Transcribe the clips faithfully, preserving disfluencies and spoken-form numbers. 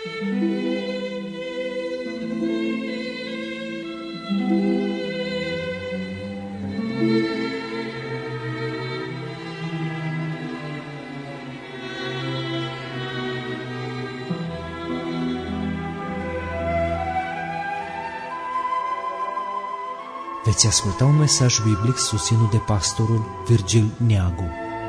Veți asculta un mesaj biblic susținut de pastorul Virgil Neagu.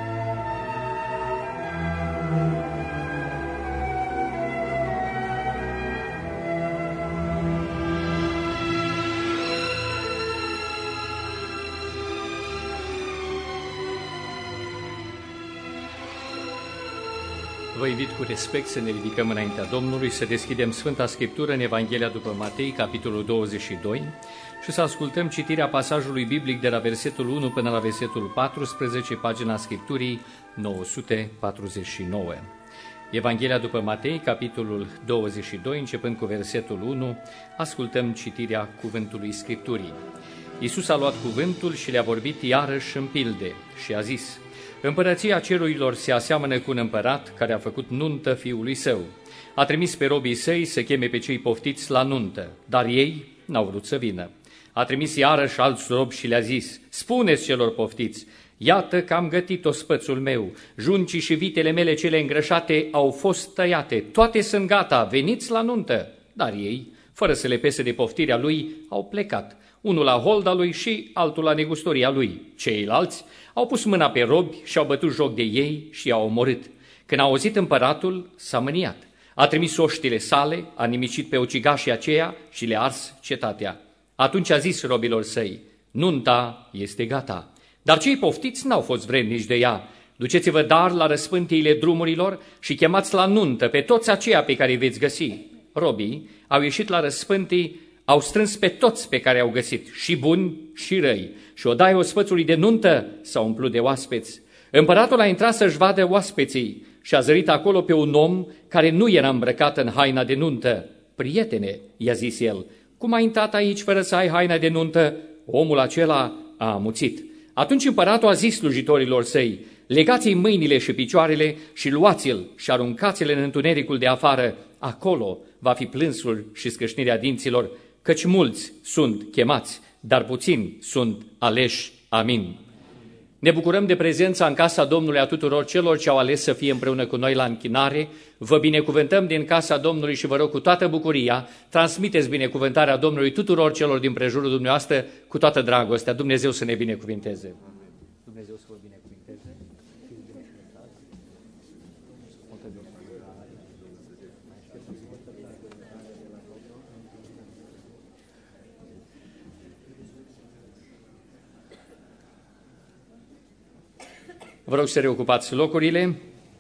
Vă invit cu respect să ne ridicăm înaintea Domnului, să deschidem Sfânta Scriptură în Evanghelia după Matei, capitolul douăzeci și doi, și să ascultăm citirea pasajului biblic de la versetul unu până la versetul paisprezece, pagina Scripturii nouă sute patruzeci și nouă. Evanghelia după Matei, capitolul douăzeci și doi, începând cu versetul unu, ascultăm citirea cuvântului Scripturii. Iisus a luat cuvântul și le-a vorbit iarăși în pilde și a zis: Împărăția cerurilor se aseamănă cu un împărat care a făcut nuntă fiului său. A trimis pe robii săi să cheme pe cei poftiți la nuntă, dar ei n-au vrut să vină. A trimis iarăși alți robi și le-a zis: Spuneți celor poftiți, iată că am gătit ospățul meu, juncii și vitele mele cele îngrășate au fost tăiate, toate sunt gata, veniți la nuntă. Dar ei, fără să le pese de poftirea lui, au plecat, unul la holda lui și altul la negustoria lui. Ceilalți au pus mâna pe robi și au bătut joc de ei și i-au omorât. Când a auzit împăratul, s-a mâniat. A trimis oștile sale, a nimicit pe ucigașii aceia și le-a ars cetatea. Atunci a zis robilor săi: Nunta este gata, dar cei poftiți n-au fost vrednici de ea. Duceți-vă dar la răspântiile drumurilor și chemați la nuntă pe toți aceia pe care îi veți găsi. Robii au ieșit la răspântii, au strâns pe toți pe care au găsit, și buni și răi, și odaia ospățului de nuntă s-a umplut de oaspeți. Împăratul a intrat să-și vadă oaspeții și a zărit acolo pe un om care nu era îmbrăcat în haina de nuntă. Prietene, i-a zis el, cum ai intrat aici fără să ai haina de nuntă? Omul acela a amuțit. Atunci împăratul a zis slujitorilor săi: Legați-i mâinile și picioarele și luați-l și aruncați-l în întunericul de afară. Acolo va fi plânsul și scrâșnirea dinților, căci mulți sunt chemați, dar puțini sunt aleși. Amin. Ne bucurăm de prezența în casa Domnului a tuturor celor ce au ales să fie împreună cu noi la închinare. Vă binecuvântăm din casa Domnului și vă rog cu toată bucuria, transmiteți binecuvântarea Domnului tuturor celor din prejurul dumneavoastră cu toată dragostea. Dumnezeu să ne binecuvinteze. Dumnezeu să vă binecuvinteze. Vă rog să reocupați locurile.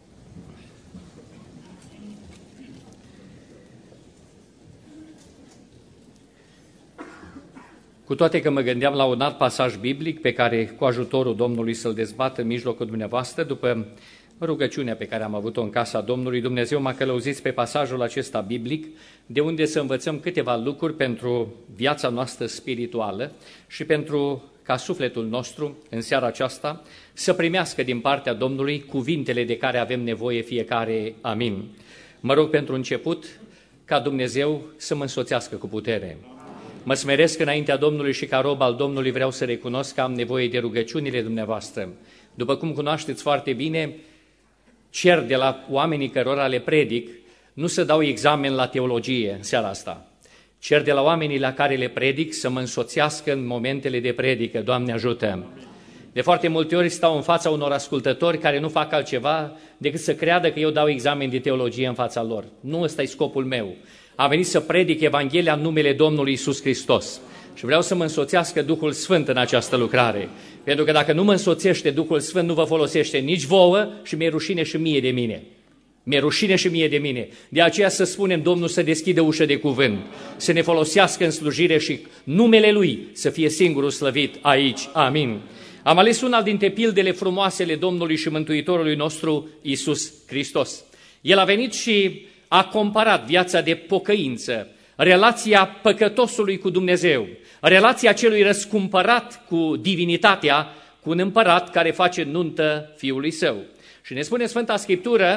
Cu toate că mă gândeam la un alt pasaj biblic pe care, cu ajutorul Domnului, să-l dezbat în mijlocul dumneavoastră, după rugăciunea pe care am avut-o în casa Domnului, Dumnezeu m-a călăuzit pe pasajul acesta biblic, de unde să învățăm câteva lucruri pentru viața noastră spirituală și pentru ca sufletul nostru, în seara aceasta, să primească din partea Domnului cuvintele de care avem nevoie fiecare. Amin. Mă rog pentru început ca Dumnezeu să mă însoțească cu putere. Mă smeresc înaintea Domnului și ca rob al Domnului vreau să recunosc că am nevoie de rugăciunile dumneavoastră. După cum cunoașteți foarte bine, cer de la oamenii cărora le predic nu să dau examen la teologie în seara asta. Cer de la oamenii la care le predic să mă însoțească în momentele de predică. Doamne ajută! De foarte multe ori stau în fața unor ascultători care nu fac altceva decât să creadă că eu dau examen de teologie în fața lor. Nu ăsta e scopul meu. Am venit să predic Evanghelia în numele Domnului Iisus Hristos. Și vreau să mă însoțească Duhul Sfânt în această lucrare. Pentru că dacă nu mă însoțește Duhul Sfânt, nu vă folosește nici vouă și mi-e rușine și mie de mine. Mi-e rușine și mie de mine. De aceea să spunem Domnul să deschidă ușă de cuvânt, să ne folosească în slujire și numele Lui să fie singurul slăvit aici. Amin. Am ales una dintre pildele frumoasele Domnului și Mântuitorului nostru, Iisus Hristos. El a venit și a comparat viața de pocăință, relația păcătosului cu Dumnezeu, relația celui răscumpărat cu divinitatea, cu un împărat care face nuntă fiului său. Și ne spune Sfânta Scriptură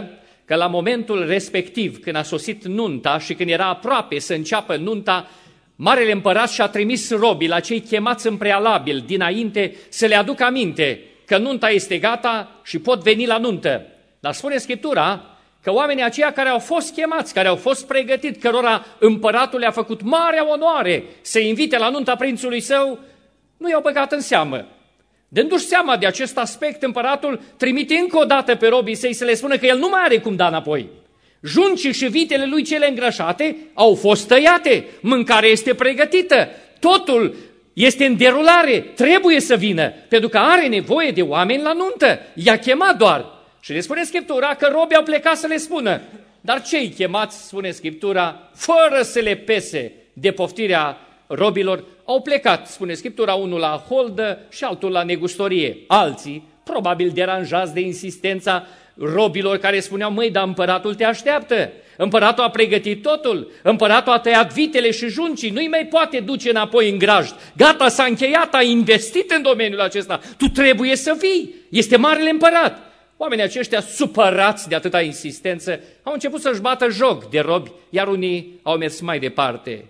că la momentul respectiv, când a sosit nunta și când era aproape să înceapă nunta, Marele Împărat și-a trimis robii la cei chemați în prealabil dinainte să le aducă aminte că nunta este gata și pot veni la nuntă. Dar spune Scriptura că oamenii aceia care au fost chemați, care au fost pregătiți, cărora împăratul le-a făcut marea onoare să invite la nunta prințului său, nu i-au băgat în seamă. Dându-și seama de acest aspect, împăratul trimite încă o dată pe robii săi să le spună că el nu mai are cum da înapoi. Juncii și vitele lui cele îngrășate au fost tăiate, mâncarea este pregătită, totul este în derulare, trebuie să vină, pentru că are nevoie de oameni la nuntă, i-a chemat doar. Și le spune Scriptura că robii au plecat să le spună, dar cei chemați, spune Scriptura, fără să le pese de poftirea robilor, au plecat, spune Scriptura, unul la holdă și altul la negustorie. Alții, probabil deranjați de insistența robilor care spuneau, măi, dar împăratul te așteaptă, împăratul a pregătit totul, împăratul a tăiat vitele și juncii, nu-i mai poate duce înapoi în grajd, gata, s-a încheiat, a investit în domeniul acesta, tu trebuie să vii, este marele împărat. Oamenii aceștia, supărați de atâta insistență, au început să-și bată joc de robi, iar unii au mers mai departe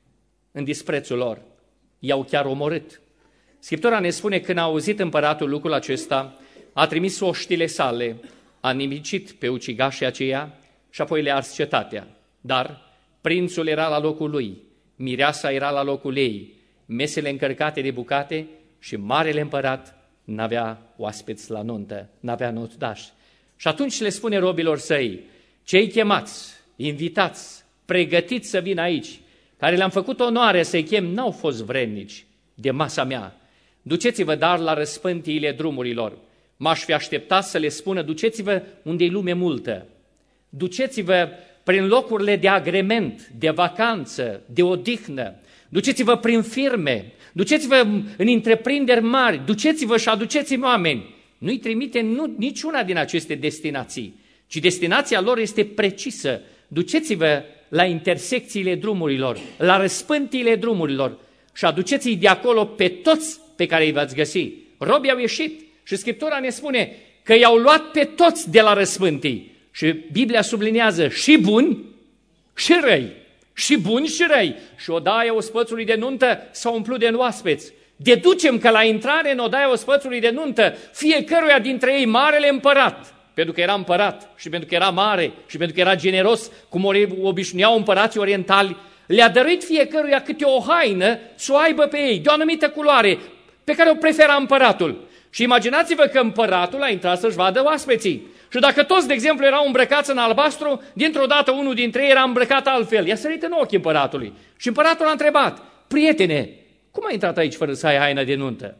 în disprețul lor, i-au chiar omorât. Scriptura ne spune că când a auzit împăratul lucrul acesta, a trimis oștile sale, a nimicit pe ucigașii aceia și apoi le-a ars cetatea. Dar prințul era la locul lui, mireasa era la locul ei, mesele încărcate de bucate și marele împărat n-avea oaspeți la nuntă, n-avea notdași. Și atunci le spune robilor săi, cei chemați, invitați, pregătiți să vină aici, care le-am făcut onoare să-i chem, n-au fost vrednici de masa mea. Duceți-vă dar la răspântiile drumurilor. M-aș fi așteptat să le spună, duceți-vă unde-i lume multă. Duceți-vă prin locurile de agrement, de vacanță, de odihnă. Duceți-vă prin firme, duceți-vă în întreprinderi mari, duceți-vă și aduceți-mi oameni. Nu-i trimite nu, niciuna din aceste destinații, ci destinația lor este precisă. Duceți-vă la intersecțiile drumurilor, la răspântiile drumurilor și aduceți-i de acolo pe toți pe care îi veți găsi. Robii au ieșit și Scriptura ne spune că i-au luat pe toți de la răspântii. Și Biblia subliniază și buni și răi, și buni și răi. Și odaia ospățului de nuntă s-a umplut de oaspeți. Deducem că la intrare în odaia ospățului de nuntă, fiecăruia dintre ei marele împărat, pentru că era împărat și pentru că era mare și pentru că era generos, cum obișnuiau împărații orientali, le-a dăruit fiecăruia câte o haină să o aibă pe ei, de o anumită culoare, pe care o prefera împăratul. Și imaginați-vă că împăratul a intrat să-și vadă oaspeții. Și dacă toți, de exemplu, erau îmbrăcați în albastru, dintr-o dată unul dintre ei era îmbrăcat altfel. I-a sărit în ochi împăratului. Și împăratul a întrebat, prietene, cum ai intrat aici fără să ai haină de nuntă?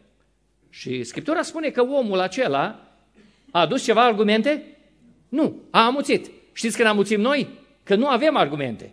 Și Scriptura spune că omul acela a adus ceva argumente? Nu, a amuțit. Știți când amuțim noi? Că nu avem argumente.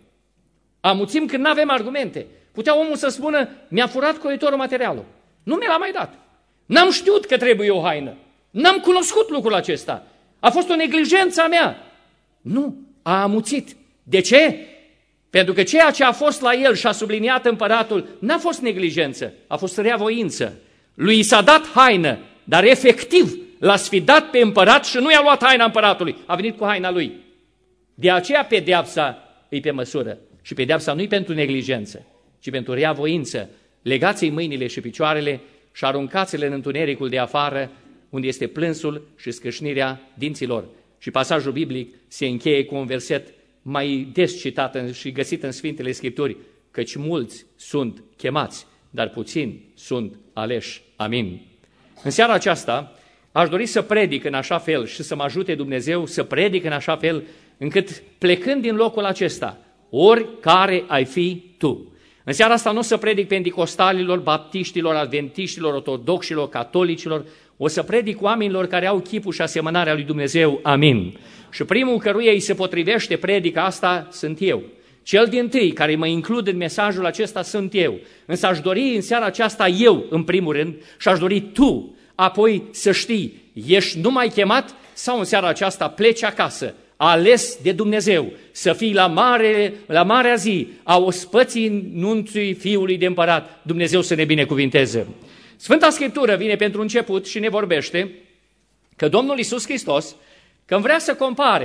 Amuțim când nu avem argumente. Putea omul să spună, mi-a furat coitorul materialul. Nu mi l-a mai dat. N-am știut că trebuie o haină. N-am cunoscut lucrul acesta. A fost o neglijență a mea. Nu, a amuțit. De ce? Pentru că ceea ce a fost la el și a subliniat împăratul n-a fost neglijență, a fost reavoință. Lui i s-a dat haină, dar efectiv l-a sfidat pe împărat și nu i-a luat haina împăratului, a venit cu haina lui. De aceea pedeapsa e pe măsură. Și pedeapsa nu e pentru neglijență, ci pentru reavoință. Legați-i mâinile și picioarele și aruncați-le în întunericul de afară, unde este plânsul și scâșnirea dinților. Și pasajul biblic se încheie cu un verset mai des citat și găsit în Sfintele Scripturi, căci mulți sunt chemați, dar puțini sunt aleși. Amin. În seara aceasta aș dori să predic în așa fel și să mă ajute Dumnezeu să predic în așa fel, încât plecând din locul acesta, oricare ai fi tu. În seara asta nu o să predic penticostalilor, baptiștilor, adventiștilor, ortodoxilor, catolicilor, o să predic oamenilor care au chipul și asemănarea lui Dumnezeu. Amin. Și primul căruia îi se potrivește predica asta sunt eu. Cel dintâi care mă includ în mesajul acesta sunt eu. Însă aș dori în seara aceasta eu, în primul rând, și aș dori tu, apoi să știi, ești numai chemat sau în seara aceasta pleci acasă, ales de Dumnezeu, să fii la, mare, la marea zi a ospății nunții Fiului de Împărat. Dumnezeu să ne binecuvinteze. Sfânta Scriptură vine pentru început și ne vorbește că Domnul Iisus Hristos, când vrea să compare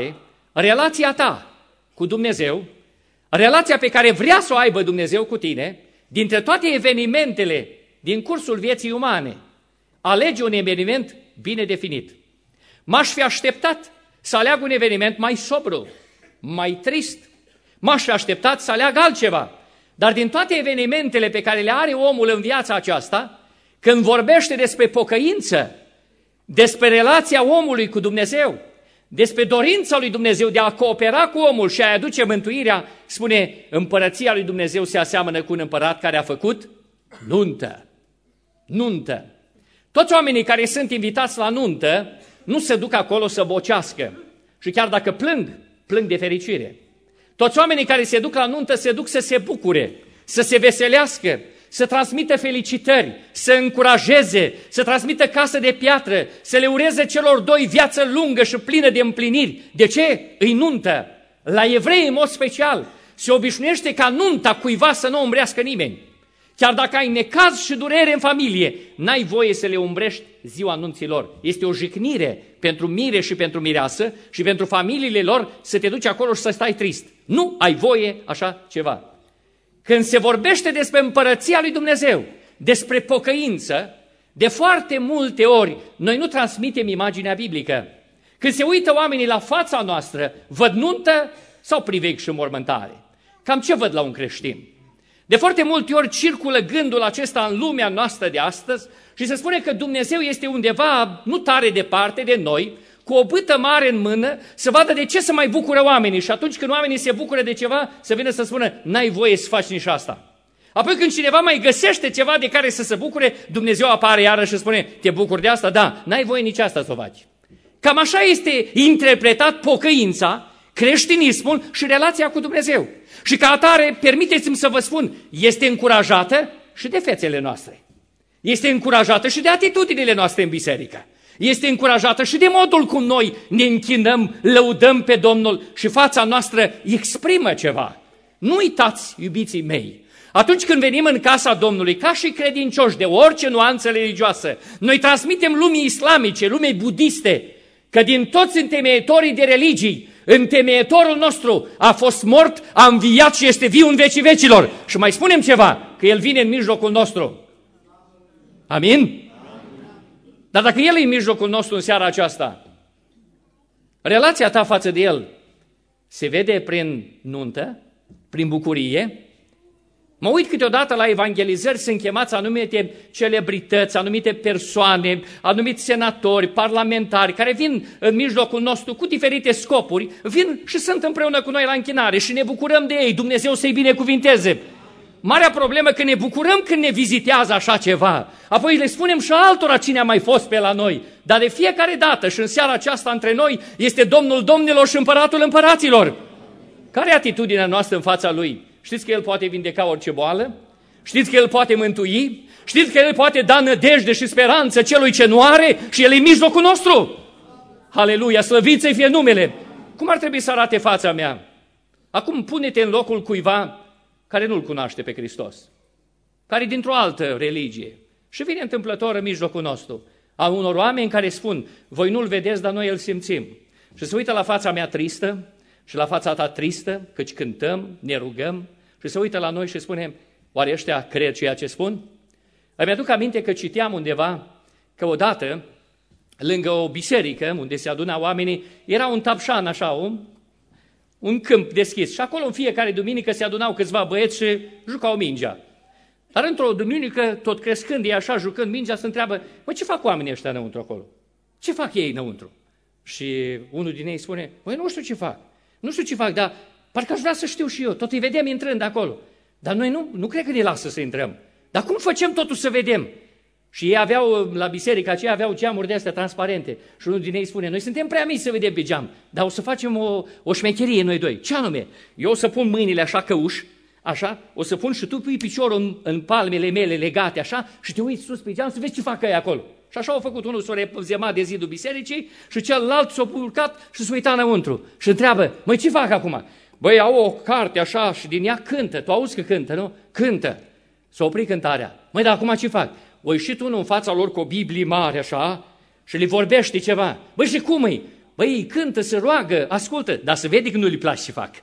relația ta cu Dumnezeu, relația pe care vrea să o aibă Dumnezeu cu tine, dintre toate evenimentele din cursul vieții umane, alege un eveniment bine definit. M-aș fi așteptat să aleagă un eveniment mai sobru, mai trist. M-aș fi așteptat să aleagă altceva. Dar din toate evenimentele pe care le are omul în viața aceasta, când vorbește despre pocăință, despre relația omului cu Dumnezeu, despre dorința lui Dumnezeu de a coopera cu omul și a-i aduce mântuirea, spune, împărăția lui Dumnezeu se aseamănă cu un împărat care a făcut nuntă. Nuntă. Toți oamenii care sunt invitați la nuntă nu se duc acolo să bocească. Și chiar dacă plâng, plâng de fericire. Toți oamenii care se duc la nuntă se duc să se bucure, să se veselească, să transmită felicitări, să încurajeze, să transmită casă de piatră, să le ureze celor doi viață lungă și plină de împliniri. De ce? Îi nuntă. La evrei, în mod special, se obișnuiește ca nunta cuiva să nu umbrească nimeni. Chiar dacă ai necaz și durere în familie, n-ai voie să le umbrești ziua anunții lor. Este o jignire pentru mire și pentru mireasă și pentru familiile lor să te duci acolo și să stai trist. Nu ai voie așa ceva. Când se vorbește despre împărăția lui Dumnezeu, despre pocăință, de foarte multe ori noi nu transmitem imaginea biblică. Când se uită oamenii la fața noastră, văd nuntă sau priveg și mormântare? Cam ce văd la un creștin? De foarte multe ori circulă gândul acesta în lumea noastră de astăzi și se spune că Dumnezeu este undeva nu tare departe de noi, cu o bâtă mare în mână, să vadă de ce să mai bucură oamenii și atunci când oamenii se bucură de ceva, să vină să spună, n-ai voie să faci nici asta. Apoi când cineva mai găsește ceva de care să se bucure, Dumnezeu apare iarăși și spune, te bucuri de asta? Da, n-ai voie nici asta să o faci. Cam așa este interpretat pocăința, creștinismul și relația cu Dumnezeu. Și ca atare, permiteți-mi să vă spun, este încurajată și de fețele noastre. Este încurajată și de atitudinile noastre în biserică. Este încurajată și de modul cum noi ne închinăm, lăudăm pe Domnul și fața noastră exprimă ceva. Nu uitați, iubiții mei, atunci când venim în casa Domnului, ca și credincioși de orice nuanță religioasă, noi transmitem lumii islamice, lumii budiste, că din toți întemeietorii de religii, întemeietorul nostru a fost mort, a înviat și este viu în vecii vecilor. Și mai spunem ceva, că El vine în mijlocul nostru. Amin? Dar dacă El e în mijlocul nostru în seara aceasta, relația ta față de El se vede prin nuntă, prin bucurie? Mă uit câteodată la evangelizări, sunt chemați anumite celebrități, anumite persoane, anumiți senatori, parlamentari, care vin în mijlocul nostru cu diferite scopuri, vin și sunt împreună cu noi la închinare și ne bucurăm de ei, Dumnezeu să-i binecuvinteze. Marea problemă că ne bucurăm când ne vizitează așa ceva, apoi le spunem și altora cine a mai fost pe la noi, dar de fiecare dată și în seara aceasta între noi este Domnul Domnilor și Împăratul Împăraților. Care e atitudinea noastră în fața Lui? Știți că El poate vindeca orice boală? Știți că El poate mântui? Știți că El poate da nădejde și speranță celui ce nu are și El e în mijlocul nostru? Aleluia, slăvit să-i fie numele! Cum ar trebui să arate fața mea? Acum pune-te în locul cuiva care nu-L cunoaște pe Hristos, care e dintr-o altă religie și vine întâmplător în mijlocul nostru. A unor oameni care spun, voi nu-L vedeți, dar noi îl simțim. Și se uită la fața mea tristă și la fața ta tristă, căci cântăm, ne rugăm și se uită la noi și spunem, oare ăștia cred ceea ce spun? Îmi aduc aminte că citeam undeva că odată, lângă o biserică unde se aduna oamenii, era un tapșan așa, un, un câmp deschis și acolo în fiecare duminică se adunau câțiva băieți și jucau mingea. Dar într-o duminică, tot crescând ei așa, jucând mingea, se întreabă, mă, ce fac oamenii ăștia înăuntru acolo? Ce fac ei înăuntru? Și unul din ei spune, măi, nu știu ce fac. Nu știu ce fac, dar parcă aș vrea să știu și eu. Tot îi vedem intrând acolo. Dar noi nu, nu cred că ne lasă să intrăm. Dar cum facem totul să vedem? Și ei aveau, la biserica aceea, aveau geamuri de astea transparente. Și unul din ei spune, noi suntem prea mici să vedem pe geam, dar o să facem o, o șmecherie noi doi. Ce anume? Eu o să pun mâinile așa căuși, așa, o să pun și tu pui piciorul în, în palmele mele legate, așa, și te uiți sus pe geam să vezi ce fac ei acolo. Și așa au făcut, unul s-a rezemat de zidul bisericii și celălalt s-a urcat și s-a uitat înăuntru. Și întreabă, măi, ce fac acum? Băi, au o carte așa și din ea cântă. Tu auzi că cântă, nu? Cântă. S-a oprit cântarea. Măi, dar acum ce fac? O ieșit unul în fața lor cu o Biblie mare așa și le vorbește ceva. Băi, și cum e? Băi, îi cântă, se roagă, ascultă, dar se vede că nu-i place ce fac.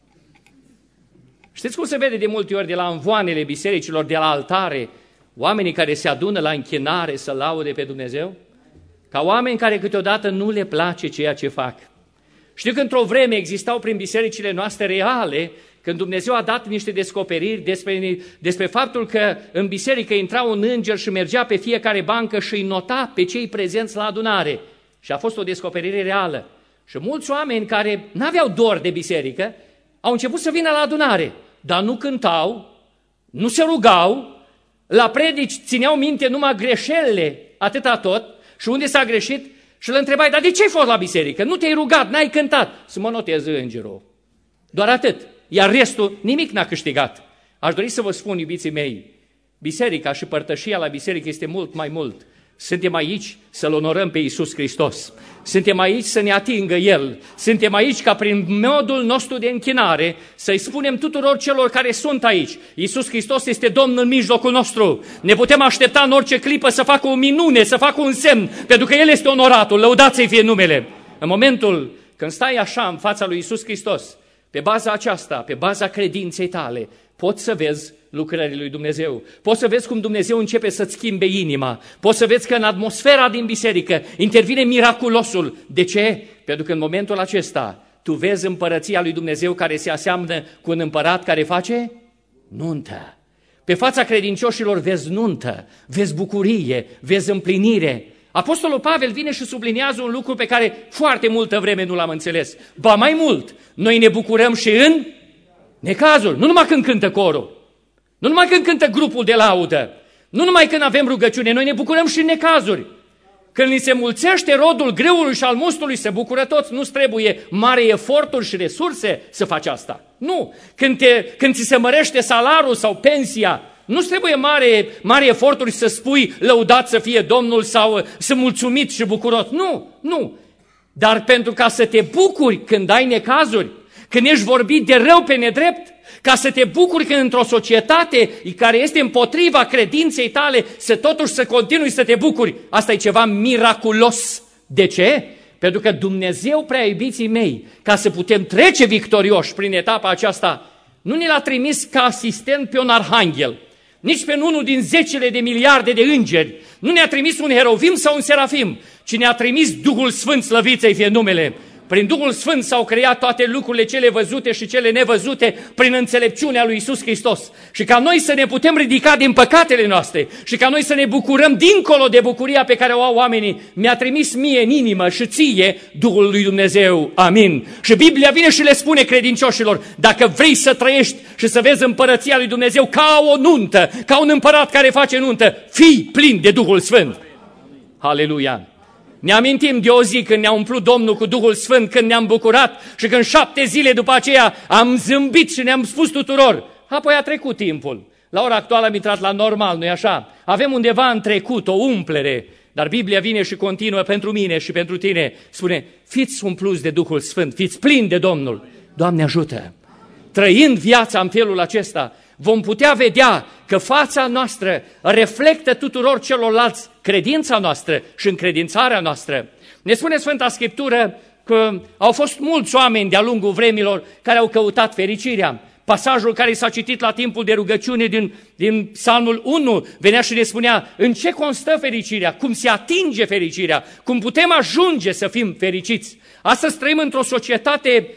Știți cum se vede de multe ori de la învoanele bisericilor, de la altare, oamenii care se adună la închinare să laude pe Dumnezeu? Ca oameni care câteodată nu le place ceea ce fac. Știu că într-o vreme existau prin bisericile noastre reale, când Dumnezeu a dat niște descoperiri despre, despre faptul că în biserică intra un înger și mergea pe fiecare bancă și îi nota pe cei prezenți la adunare. Și a fost o descoperire reală. Și mulți oameni care n-aveau dor de biserică au început să vină la adunare, dar nu cântau, nu se rugau, la predici țineau minte numai greșelile, atâta tot, și unde s-a greșit, și îl întrebai, dar de ce ai fost la biserică? Nu te-ai rugat, n-ai cântat. Să mă noteze îngerul. Doar atât. Iar restul, nimic n-a câștigat. Aș dori să vă spun, iubiții mei, biserica și părtășia la biserică este mult mai mult. Suntem aici să-L onorăm pe Iisus Hristos. Suntem aici să ne atingă El. Suntem aici ca prin modul nostru de închinare să-i spunem tuturor celor care sunt aici. Iisus Hristos este Domn în mijlocul nostru. Ne putem aștepta în orice clipă să facă o minune, să facă un semn, pentru că El este onoratul, lăudați-i fie numele. În momentul când stai așa în fața lui Iisus Hristos, pe baza aceasta, pe baza credinței tale, poți să vezi lucrările lui Dumnezeu. Poți să vezi cum Dumnezeu începe să-ți schimbe inima. Poți să vezi că în atmosfera din biserică intervine miraculosul. De ce? Pentru că în momentul acesta tu vezi împărăția lui Dumnezeu care se aseamnă cu un împărat care face nuntă. Pe fața credincioșilor vezi nuntă, vezi bucurie, vezi împlinire. Apostolul Pavel vine și subliniază un lucru pe care foarte multă vreme nu l-am înțeles. Ba mai mult, noi ne bucurăm și în necazuri, nu numai când cântă corul, nu numai când cântă grupul de laudă, nu numai când avem rugăciune, noi ne bucurăm și în necazuri. Când ni se mulțește rodul greului și al mustului, se bucură toți, nu trebuie mare eforturi și resurse să faci asta. Nu, când, te, când ți se mărește salarul sau pensia, nu trebuie mare, mare eforturi să spui lăudat să fie Domnul sau să mulțumit și bucuros. Nu, nu. Dar pentru ca să te bucuri când ai necazuri, când ești vorbit de rău pe nedrept, ca să te bucuri când într-o societate care este împotriva credinței tale, să totuși să continui să te bucuri, asta e ceva miraculos. De ce? Pentru că Dumnezeu, prea iubiții mei, ca să putem trece victorioși prin etapa aceasta, nu ne l-a trimis ca asistent pe un arhanghel, nici pe unul din zecile de miliarde de îngeri, nu ne-a trimis un heruvim sau un serafim, ci ne-a trimis Duhul Sfânt, slăvit să-i fie numele. Prin Duhul Sfânt s-au creat toate lucrurile cele văzute și cele nevăzute prin înțelepciunea lui Iisus Hristos. Și ca noi să ne putem ridica din păcatele noastre și ca noi să ne bucurăm dincolo de bucuria pe care o au oamenii, mi-a trimis mie în inimă și ție Duhul lui Dumnezeu. Amin. Și Biblia vine și le spune credincioșilor, dacă vrei să trăiești și să vezi împărăția lui Dumnezeu ca o nuntă, ca un împărat care face nuntă, fii plin de Duhul Sfânt. Aleluia! Ne amintim de o zi când ne-a umplut Domnul cu Duhul Sfânt, când ne-am bucurat și când șapte zile după aceea am zâmbit și ne-am spus tuturor. Apoi a trecut timpul. La ora actuală am intrat la normal, nu-i așa? Avem undeva în trecut o umplere, dar Biblia vine și continuă pentru mine și pentru tine. Spune, fiți umpluți de Duhul Sfânt, fiți plini de Domnul. Doamne ajută! Trăind viața în felul acesta, vom putea vedea că fața noastră reflectă tuturor celorlalți credința noastră și încredințarea noastră. Ne spune Sfânta Scriptură că au fost mulți oameni de-a lungul vremilor care au căutat fericirea. Pasajul care s-a citit la timpul de rugăciune din, din Psalmul unu venea și ne spunea în ce constă fericirea, cum se atinge fericirea, cum putem ajunge să fim fericiți. Astăzi trăim într-o societate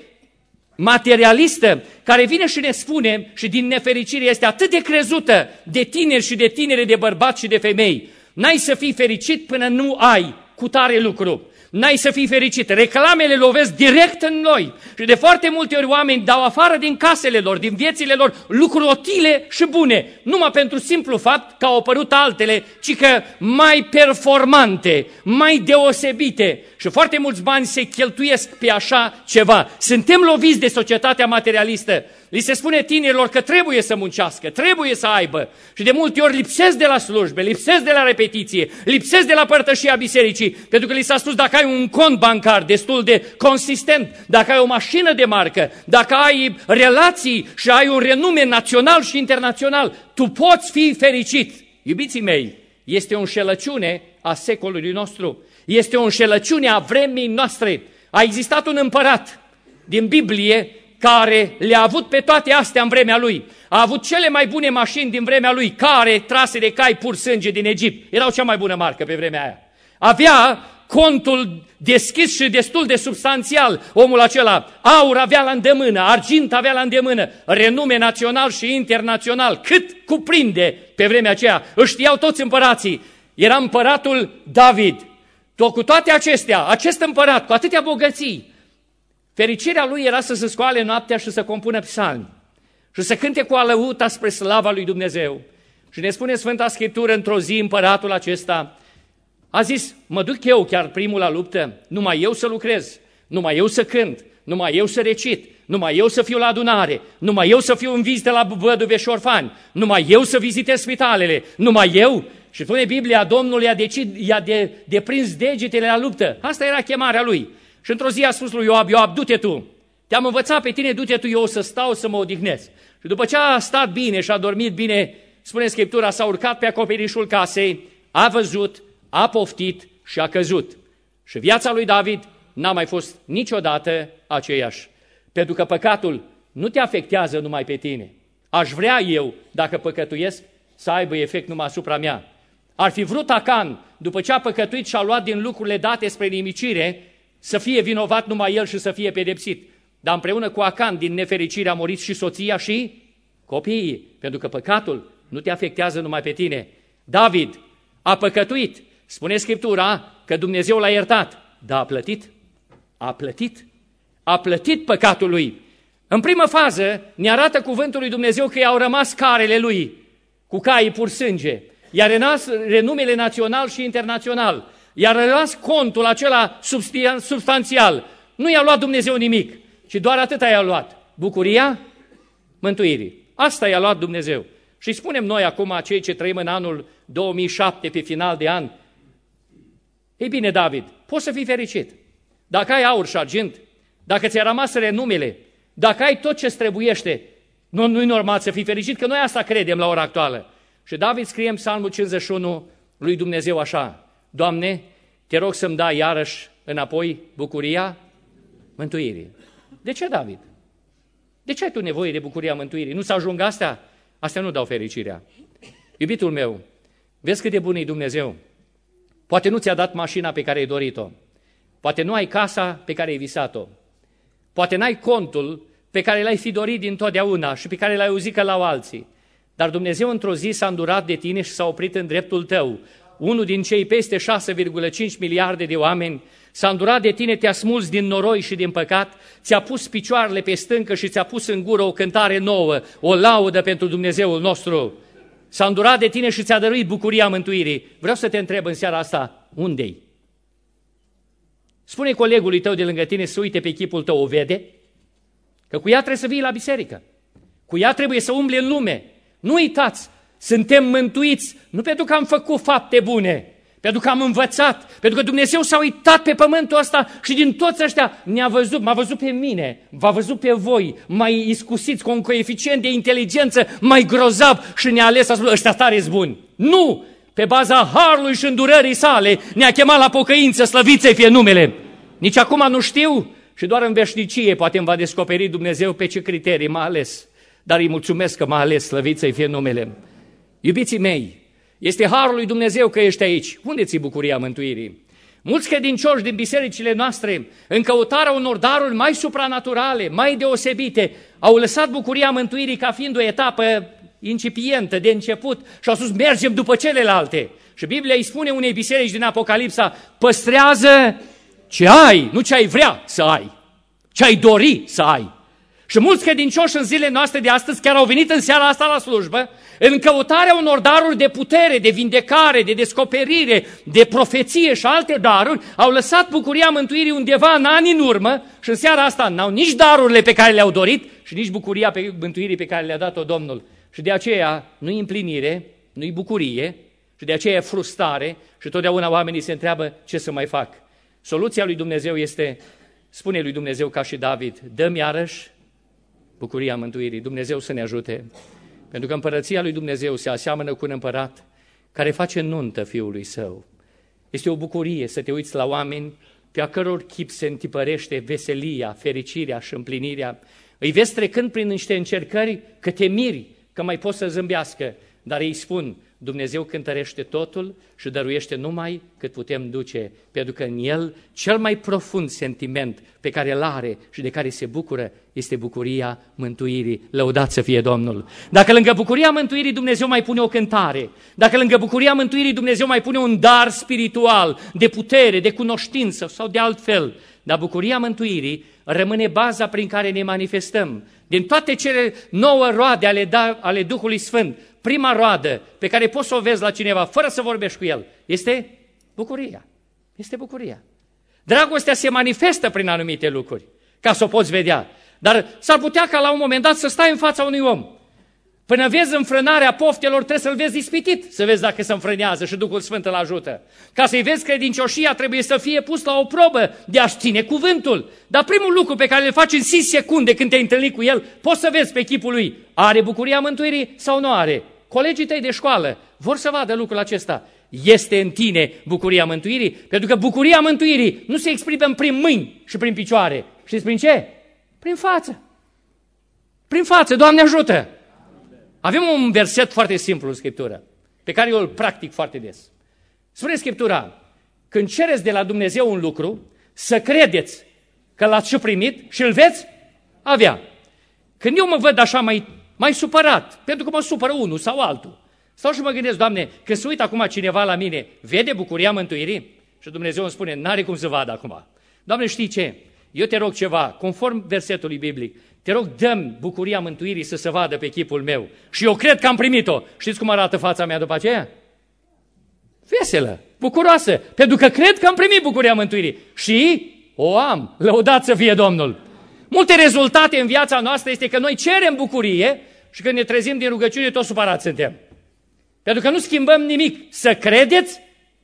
materialistă, care vine și ne spune, și din nefericire este atât de crezută de tineri și de tinere, de bărbați și de femei, n-ai să fii fericit până nu ai cu tare lucru. N-ai să fii fericit. Reclamele lovesc direct în noi. Și de foarte multe ori oameni dau afară din casele lor, din viețile lor, lucruri utile și bune. Numai pentru simplu fapt că au apărut altele, ci că mai performante, mai deosebite. Și foarte mulți bani se cheltuiesc pe așa ceva. Suntem loviți de societatea materialistă. Li se spune tinerilor că trebuie să muncească, trebuie să aibă. Și de multe ori lipsesc de la slujbe, lipsesc de la repetiție, lipsesc de la părtășia bisericii, pentru că li s-a spus dacă ai un cont bancar destul de consistent, dacă ai o mașină de marcă, dacă ai relații și ai un renume național și internațional, tu poți fi fericit. Iubiții mei, este o înșelăciune a secolului nostru, este o înșelăciune a vremii noastre. A existat un împărat din Biblie care le-a avut pe toate astea în vremea lui. A avut cele mai bune mașini din vremea lui, care trase de cai pur sânge din Egipt. Erau cea mai bună marcă pe vremea aia. Avea contul deschis și destul de substanțial, omul acela. Aur avea la îndemână, argint avea la îndemână, renume național și internațional, cât cuprinde pe vremea aceea. Își știau toți împărații. Era împăratul David. Tot cu toate acestea, acest împărat, cu atâtea bogății, fericirea lui era să se scoale noaptea și să compună psalmi și să cânte cu alăuta spre slava lui Dumnezeu. Și ne spune Sfânta Scriptură, într-o zi împăratul acesta a zis, mă duc eu chiar primul la luptă, numai eu să lucrez, numai eu să cânt, numai eu să recit, numai eu să fiu la adunare, numai eu să fiu în vizită la văduve și orfani, numai eu să vizitez spitalele, numai eu. Și spune Biblia, Domnul i-a, decid, i-a de, deprins degetele la luptă. Asta era chemarea lui. Și într-o zi a spus lui Ioab, Ioab, du-te tu, te-am învățat pe tine, du-te tu, eu o să stau să mă odihnesc. Și după ce a stat bine și a dormit bine, spune Scriptura, s-a urcat pe acoperișul casei, a văzut, a poftit și a căzut. Și viața lui David n-a mai fost niciodată aceeași. Pentru că păcatul nu te afectează numai pe tine. Aș vrea eu, dacă păcătuiesc, să aibă efect numai asupra mea. Ar fi vrut Acan, după ce a păcătuit și a luat din lucrurile date spre nimicire, să fie vinovat numai el și să fie pedepsit. Dar împreună cu Acan, din nefericire, a murit și soția și copiii, pentru că păcatul nu te afectează numai pe tine. David a păcătuit. Spune Scriptura că Dumnezeu l-a iertat, dar a plătit. A plătit. A plătit păcatul lui. În primă fază ne arată cuvântul lui Dumnezeu că i-au rămas carele lui cu caii pur sânge, i-a rămas renumele național și internațional, i-a rămas contul acela substanțial. Nu i-a luat Dumnezeu nimic, ci doar atâta i-a luat. Bucuria mântuirii. Asta i-a luat Dumnezeu. Și spunem noi acum, cei ce trăim în anul două mii șapte, pe final de an, ei bine, David, poți să fii fericit. Dacă ai aur și argint, dacă ți-a rămas renumele, dacă ai tot ce-ți trebuiește, nu, nu-i normal să fii fericit, că noi asta credem la ora actuală. Și David scrie în Psalmul cincizeci și unu lui Dumnezeu așa, Doamne, te rog să-mi dai iarăși înapoi bucuria mântuirii. De ce, David? De ce ai tu nevoie de bucuria mântuirii? Nu s-ajung astea? Astea nu dau fericirea. Iubitul meu, vezi cât de bun e Dumnezeu. Poate nu ți-a dat mașina pe care ai dorit-o. Poate nu ai casa pe care ai visat-o. Poate n-ai contul pe care l-ai fi dorit dintotdeauna și pe care l-ai auzit că l-au alții. Dar Dumnezeu într-o zi s-a îndurat de tine și s-a oprit în dreptul tău. Unul din cei peste șase virgulă cinci miliarde de oameni s-a îndurat de tine, te-a smuls din noroi și din păcat, ți-a pus picioarele pe stâncă și ți-a pus în gură o cântare nouă, o laudă pentru Dumnezeul nostru. S-a îndurat de tine și ți-a dăruit bucuria mântuirii. Vreau să te întreb în seara asta, unde-i? Spune colegului tău de lângă tine să uite pe chipul tău, o vede? Că cu ea trebuie să vii la biserică. Cu ea trebuie să umbli în lume. Nu uitați, suntem mântuiți, nu pentru că am făcut fapte bune, pentru că am învățat, pentru că Dumnezeu s-a uitat pe pământul ăsta și din toți ăștia ne-a văzut, m-a văzut pe mine, v-a văzut pe voi, mai iscusiți, cu un coeficient de inteligență mai grozav și ne-a ales să spun, ăștia tare-s buni. Nu! Pe baza harului și îndurării sale ne-a chemat la pocăință, slăvit să fie numele. Nici acum nu știu și doar în veșnicie poate îmi va descoperi Dumnezeu pe ce criterii m-a ales. Dar îi mulțumesc că m-a ales, slăvit să fie numele. Iubiții mei, este harul lui Dumnezeu că ești aici. Unde ți-i bucuria mântuirii? Mulți credincioși din bisericile noastre, în căutarea unor daruri mai supranaturale, mai deosebite, au lăsat bucuria mântuirii ca fiind o etapă incipientă, de început, și au spus, mergem după celelalte. Și Biblia îi spune unei biserici din Apocalipsa, păstrează ce ai, nu ce ai vrea să ai, ce ai dori să ai. Și mulți credincioși în zilele noastre de astăzi chiar au venit în seara asta la slujbă în căutarea unor daruri de putere, de vindecare, de descoperire, de profeție și alte daruri, au lăsat bucuria mântuirii undeva în ani în urmă și în seara asta n-au nici darurile pe care le-au dorit și nici bucuria pe mântuirii pe care le-a dat-o Domnul. Și de aceea nu-i împlinire, nu-i bucurie și de aceea e frustrare și totdeauna oamenii se întreabă ce să mai fac. Soluția lui Dumnezeu este, spune lui Dumnezeu ca și David, dă-mi iarăși bucuria mântuirii. Dumnezeu să ne ajute, pentru că împărăția lui Dumnezeu se aseamănă cu un împărat care face nuntă fiului său. Este o bucurie să te uiți la oameni pe a căror chip se întipărește veselia, fericirea și împlinirea. Îi vezi trecând prin niște încercări că te miri, că mai poți să zâmbească, dar îi spun, Dumnezeu cântărește totul și dăruiește numai cât putem duce, pentru că în El cel mai profund sentiment pe care îl are și de care se bucură este bucuria mântuirii. Lăudat să fie Domnul! Dacă lângă bucuria mântuirii Dumnezeu mai pune o cântare, dacă lângă bucuria mântuirii Dumnezeu mai pune un dar spiritual, de putere, de cunoștință sau de altfel, dar bucuria mântuirii rămâne baza prin care ne manifestăm. Din toate cele nouă roade ale, da, ale Duhului Sfânt, prima roadă pe care poți să o vezi la cineva fără să vorbești cu el este bucuria. Este bucuria. Dragostea se manifestă prin anumite lucruri, ca să o poți vedea. Dar s-ar putea ca la un moment dat să stai în fața unui om. Până vezi înfrânarea poftelor, trebuie să-l vezi ispitit, să vezi dacă se înfrânează și Duhul Sfânt îl ajută. Ca să-i vezi credincioșia, trebuie să fie pus la o probă de a-și ține cuvântul. Dar primul lucru pe care îl faci în cinci secunde când te-ai întâlnit cu el, poți să vezi pe chipul lui, are bucuria mântuirii sau nu are. Colegii tăi de școală vor să vadă lucrul acesta. Este în tine bucuria mântuirii? Pentru că bucuria mântuirii nu se exprimă prin mâini și prin picioare. Știți prin ce? Prin față. Prin față, Doamne ajută! Avem un verset foarte simplu în Scriptură, pe care eu îl practic foarte des. Spune Scriptura, când cereți de la Dumnezeu un lucru, să credeți că l-ați și primit și îl veți avea. Când eu mă văd așa mai, mai supărat, pentru că mă supără unul sau altul, stau și mă gândesc, Doamne, când se uită acum cineva la mine, vede bucuria mântuirii? Și Dumnezeu îmi spune, n-are cum să vadă acum. Doamne, știi ce? Eu te rog ceva, conform versetului biblic, te rog, dă-mi bucuria mântuirii să se vadă pe chipul meu. Și eu cred că am primit-o. Știți cum arată fața mea după aceea? Veselă, bucuroasă, pentru că cred că am primit bucuria mântuirii. Și o am, lăudat să fie Domnul. Multe rezultate în viața noastră este că noi cerem bucurie și când ne trezim din rugăciune, tot supărați suntem. Pentru că nu schimbăm nimic. Să credeți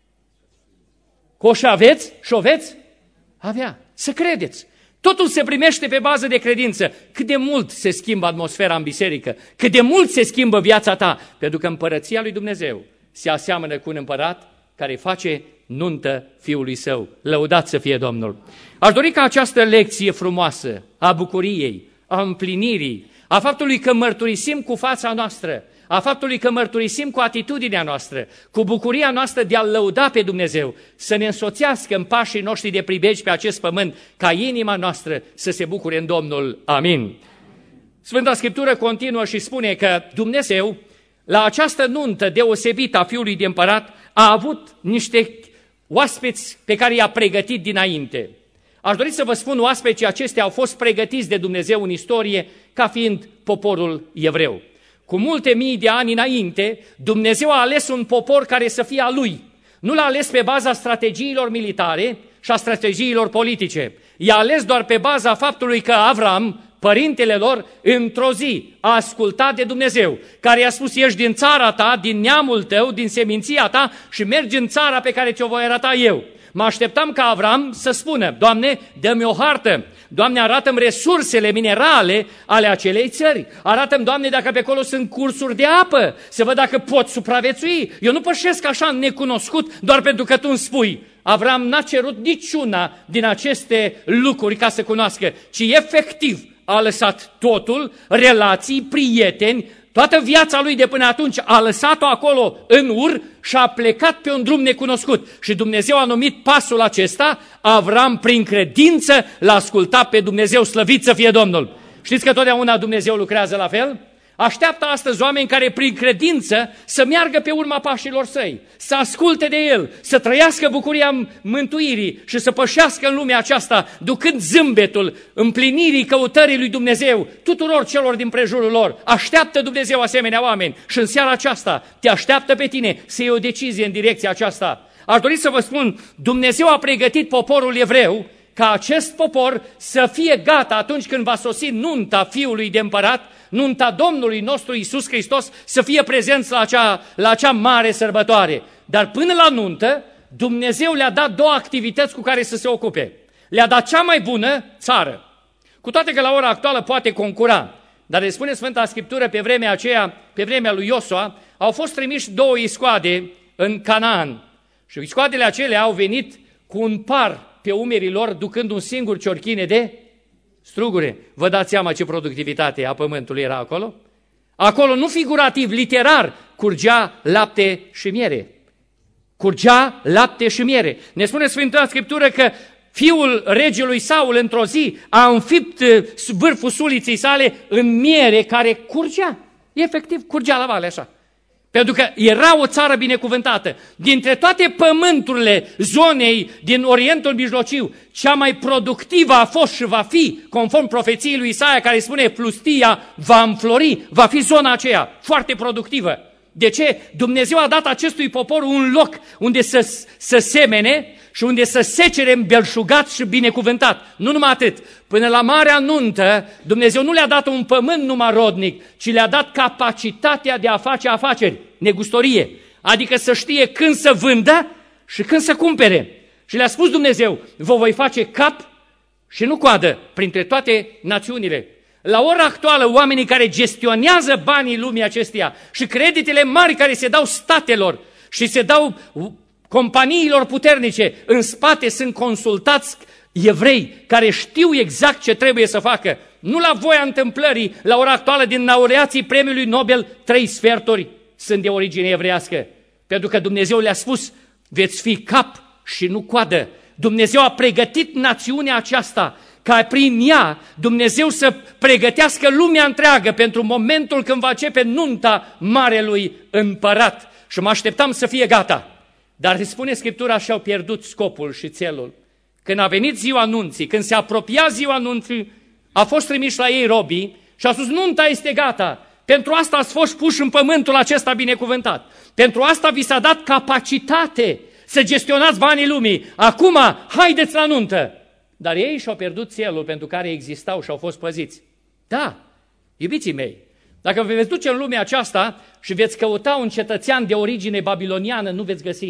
că o și aveți și o veți avea. Să credeți. Totul se primește pe bază de credință. Cât de mult se schimbă atmosfera în biserică, cât de mult se schimbă viața ta, pentru că împărăția lui Dumnezeu se aseamănă cu un împărat care face nuntă fiului său. Lăudat să fie Domnul! Aș dori ca această lecție frumoasă a bucuriei, a împlinirii, a faptului că mărturisim cu fața noastră, a faptului că mărturisim cu atitudinea noastră, cu bucuria noastră de a-L lăuda pe Dumnezeu, să ne însoțească în pașii noștri de pribegi pe acest pământ, ca inima noastră să se bucure în Domnul. Amin. Sfânta Scriptură continuă și spune că Dumnezeu, la această nuntă deosebită a Fiului de Împărat, a avut niște oaspeți pe care i-a pregătit dinainte. Aș dori să vă spun, oaspeții acestea au fost pregătiți de Dumnezeu în istorie ca fiind poporul evreu. Cu multe mii de ani înainte, Dumnezeu a ales un popor care să fie a Lui. Nu l-a ales pe baza strategiilor militare și a strategiilor politice. I-a ales doar pe baza faptului că Avram, părintele lor, într-o zi a ascultat de Dumnezeu, care i-a spus, ieși din țara ta, din neamul tău, din seminția ta și mergi în țara pe care ți-o voi arăta eu. Mă așteptam ca Avram să spună, Doamne, dă-mi o hartă, Doamne, arată-mi resursele minerale ale acelei țări, arată-mi, Doamne, dacă pe acolo sunt cursuri de apă, să văd dacă pot supraviețui. Eu nu pășesc așa necunoscut doar pentru că tu îmi spui. Avram n-a cerut niciuna din aceste lucruri ca să cunoască, ci efectiv a lăsat totul, relații, prieteni, toată viața lui de până atunci a lăsat-o acolo în Ur și a plecat pe un drum necunoscut. Și Dumnezeu a numit pasul acesta, Avram prin credință l-a ascultat pe Dumnezeu, slăvit să fie Domnul. Știți că totdeauna Dumnezeu lucrează la fel? Așteaptă astăzi oameni care prin credință să meargă pe urma pașilor săi, să asculte de El, să trăiască bucuria mântuirii și să pășească în lumea aceasta, ducând zâmbetul împlinirii căutării lui Dumnezeu tuturor celor din prejurul lor. Așteaptă Dumnezeu asemenea oameni și în seara aceasta te așteaptă pe tine să iei o decizie în direcția aceasta. Aș dori să vă spun, Dumnezeu a pregătit poporul evreu ca acest popor să fie gata atunci când va sosi nunta Fiului de Împărat, nunta Domnului nostru Iisus Hristos, să fie prezenți la acea, la acea mare sărbătoare. Dar până la nuntă, Dumnezeu le-a dat două activități cu care să se ocupe. Le-a dat cea mai bună țară. Cu toate că la ora actuală poate concura, dar le spune Sfânta Scriptură, pe vremea aceea, pe vremea lui Iosua, au fost trimiși două iscoade în Canaan. Și iscoadele acelea au venit cu un par pe umerii lor, ducând un singur ciorchine de strugure. Vă dați seama ce productivitate a pământului era acolo? Acolo, nu figurativ, literar, curgea lapte și miere. Curgea lapte și miere. Ne spune Sfânta Scriptură că fiul regelui Saul într-o zi a înfipt vârful suliței sale în miere care curgea. Efectiv, curgea la vale așa. Pentru că era o țară binecuvântată. Dintre toate pământurile zonei din Orientul Mijlociu, cea mai productivă a fost și va fi, conform profeției lui Isaia, care spune Plustia va înflori, va fi zona aceea foarte productivă. De ce? Dumnezeu a dat acestui popor un loc unde să, să semene și unde să secere îmbelșugat și binecuvântat. Nu numai atât. Până la Marea Nuntă, Dumnezeu nu le-a dat un pământ numai rodnic, ci le-a dat capacitatea de a face afaceri, negustorie. Adică să știe când să vândă și când să cumpere. Și le-a spus Dumnezeu, vă voi face cap și nu coadă printre toate națiunile. La ora actuală, oamenii care gestionează banii lumii acesteia și creditele mari care se dau statelor și se dau companiilor puternice, în spate sunt consultați evrei care știu exact ce trebuie să facă. Nu la voia întâmplării, la ora actuală, din laureații premiului Nobel, trei sferturi sunt de origine evreiască. Pentru că Dumnezeu le-a spus, veți fi cap și nu coadă. Dumnezeu a pregătit națiunea aceasta ca prin ea Dumnezeu să pregătească lumea întreagă pentru momentul când va începe nunta Marelui Împărat. Și mă așteptam să fie gata. Dar spune Scriptura, și-au pierdut scopul și țelul. Când a venit ziua nunții, când se apropia ziua nunții, a fost trimiși la ei robii și a spus, nunta este gata. Pentru asta ați fost puși în pământul acesta binecuvântat. Pentru asta vi s-a dat capacitate să gestionați banii lumii. Acum, haideți la nuntă! Dar ei și-au pierdut țelul pentru care existau și au fost păziți. Da, iubiții mei, dacă vă veți duce în lumea aceasta și veți căuta un cetățean de origine babiloniană, nu veți găsi.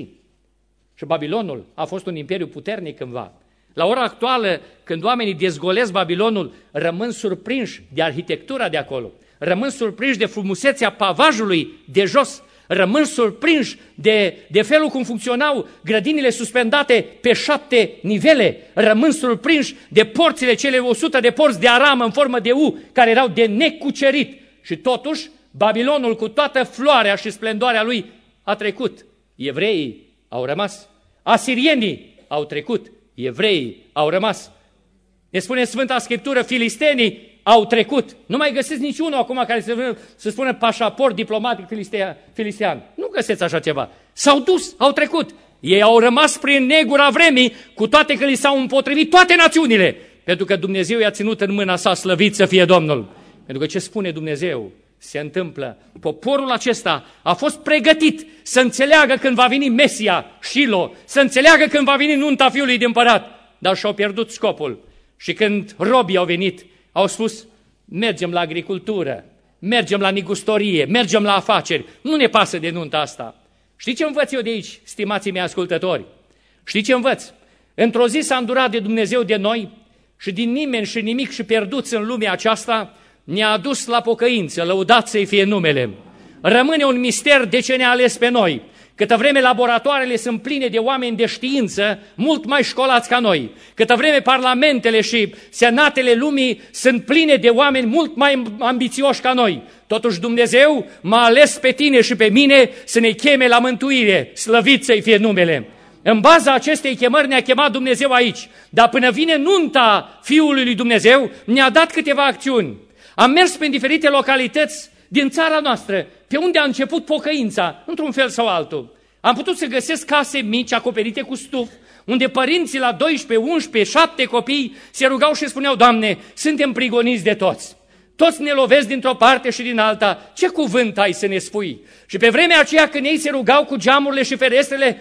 Și Babilonul a fost un imperiu puternic cândva. La ora actuală, când oamenii dezgolesc Babilonul, rămân surprinși de arhitectura de acolo, rămân surprinși de frumusețea pavajului de jos, rămân surprinși de, de felul cum funcționau grădinile suspendate pe șapte nivele, rămân surprinși de porțile, cele o sută de porți de aramă în formă de U, care erau de necucerit. Și totuși, Babilonul, cu toată floarea și splendoarea lui, a trecut. Evreii au rămas. Asirienii au trecut. Evreii au rămas. Ne spune Sfânta Scriptură, filistenii au trecut. Nu mai găsiți niciunul acum care să, să spună pașaport diplomatic filistean. Nu găsiți așa ceva. S-au dus, au trecut. Ei au rămas prin negura vremii, cu toate că li s-au împotrivit toate națiunile. Pentru că Dumnezeu i-a ținut în mâna sa, slăvit să fie Domnul. Pentru că ce spune Dumnezeu se întâmplă. Poporul acesta a fost pregătit să înțeleagă când va veni Mesia, Shilo, să înțeleagă când va veni nunta Fiului de Împărat. Dar și-au pierdut scopul. Și când robii au venit, au spus, mergem la agricultură, mergem la negustorie, mergem la afaceri. Nu ne pasă de nunta asta. Știi ce învăț eu de aici, stimații mei ascultători? Știi ce învăț? Într-o zi s-a îndurat de Dumnezeu de noi și din nimeni și nimic și pierduți în lumea aceasta, ne-a adus la pocăință, lăudat să-i fie numele. Rămâne un mister de ce ne-a ales pe noi. Câtă vreme laboratoarele sunt pline de oameni de știință, mult mai școlați ca noi. Câtă vreme parlamentele și senatele lumii sunt pline de oameni mult mai ambițioși ca noi. Totuși Dumnezeu m-a ales pe tine și pe mine să ne cheme la mântuire, slăvit să-i fie numele. În baza acestei chemări ne-a chemat Dumnezeu aici. Dar până vine nunta Fiului lui Dumnezeu, ne-a dat câteva acțiuni. Am mers prin diferite localități din țara noastră, pe unde a început pocăința, într-un fel sau altul. Am putut să găsesc case mici, acoperite cu stuf, unde părinții la doisprezece, unsprezece, șapte copii se rugau și spuneau, Doamne, suntem prigoniți de toți. Toți ne lovesc dintr-o parte și din alta, ce cuvânt ai să ne spui? Și pe vremea aceea când ei se rugau cu geamurile și ferestrele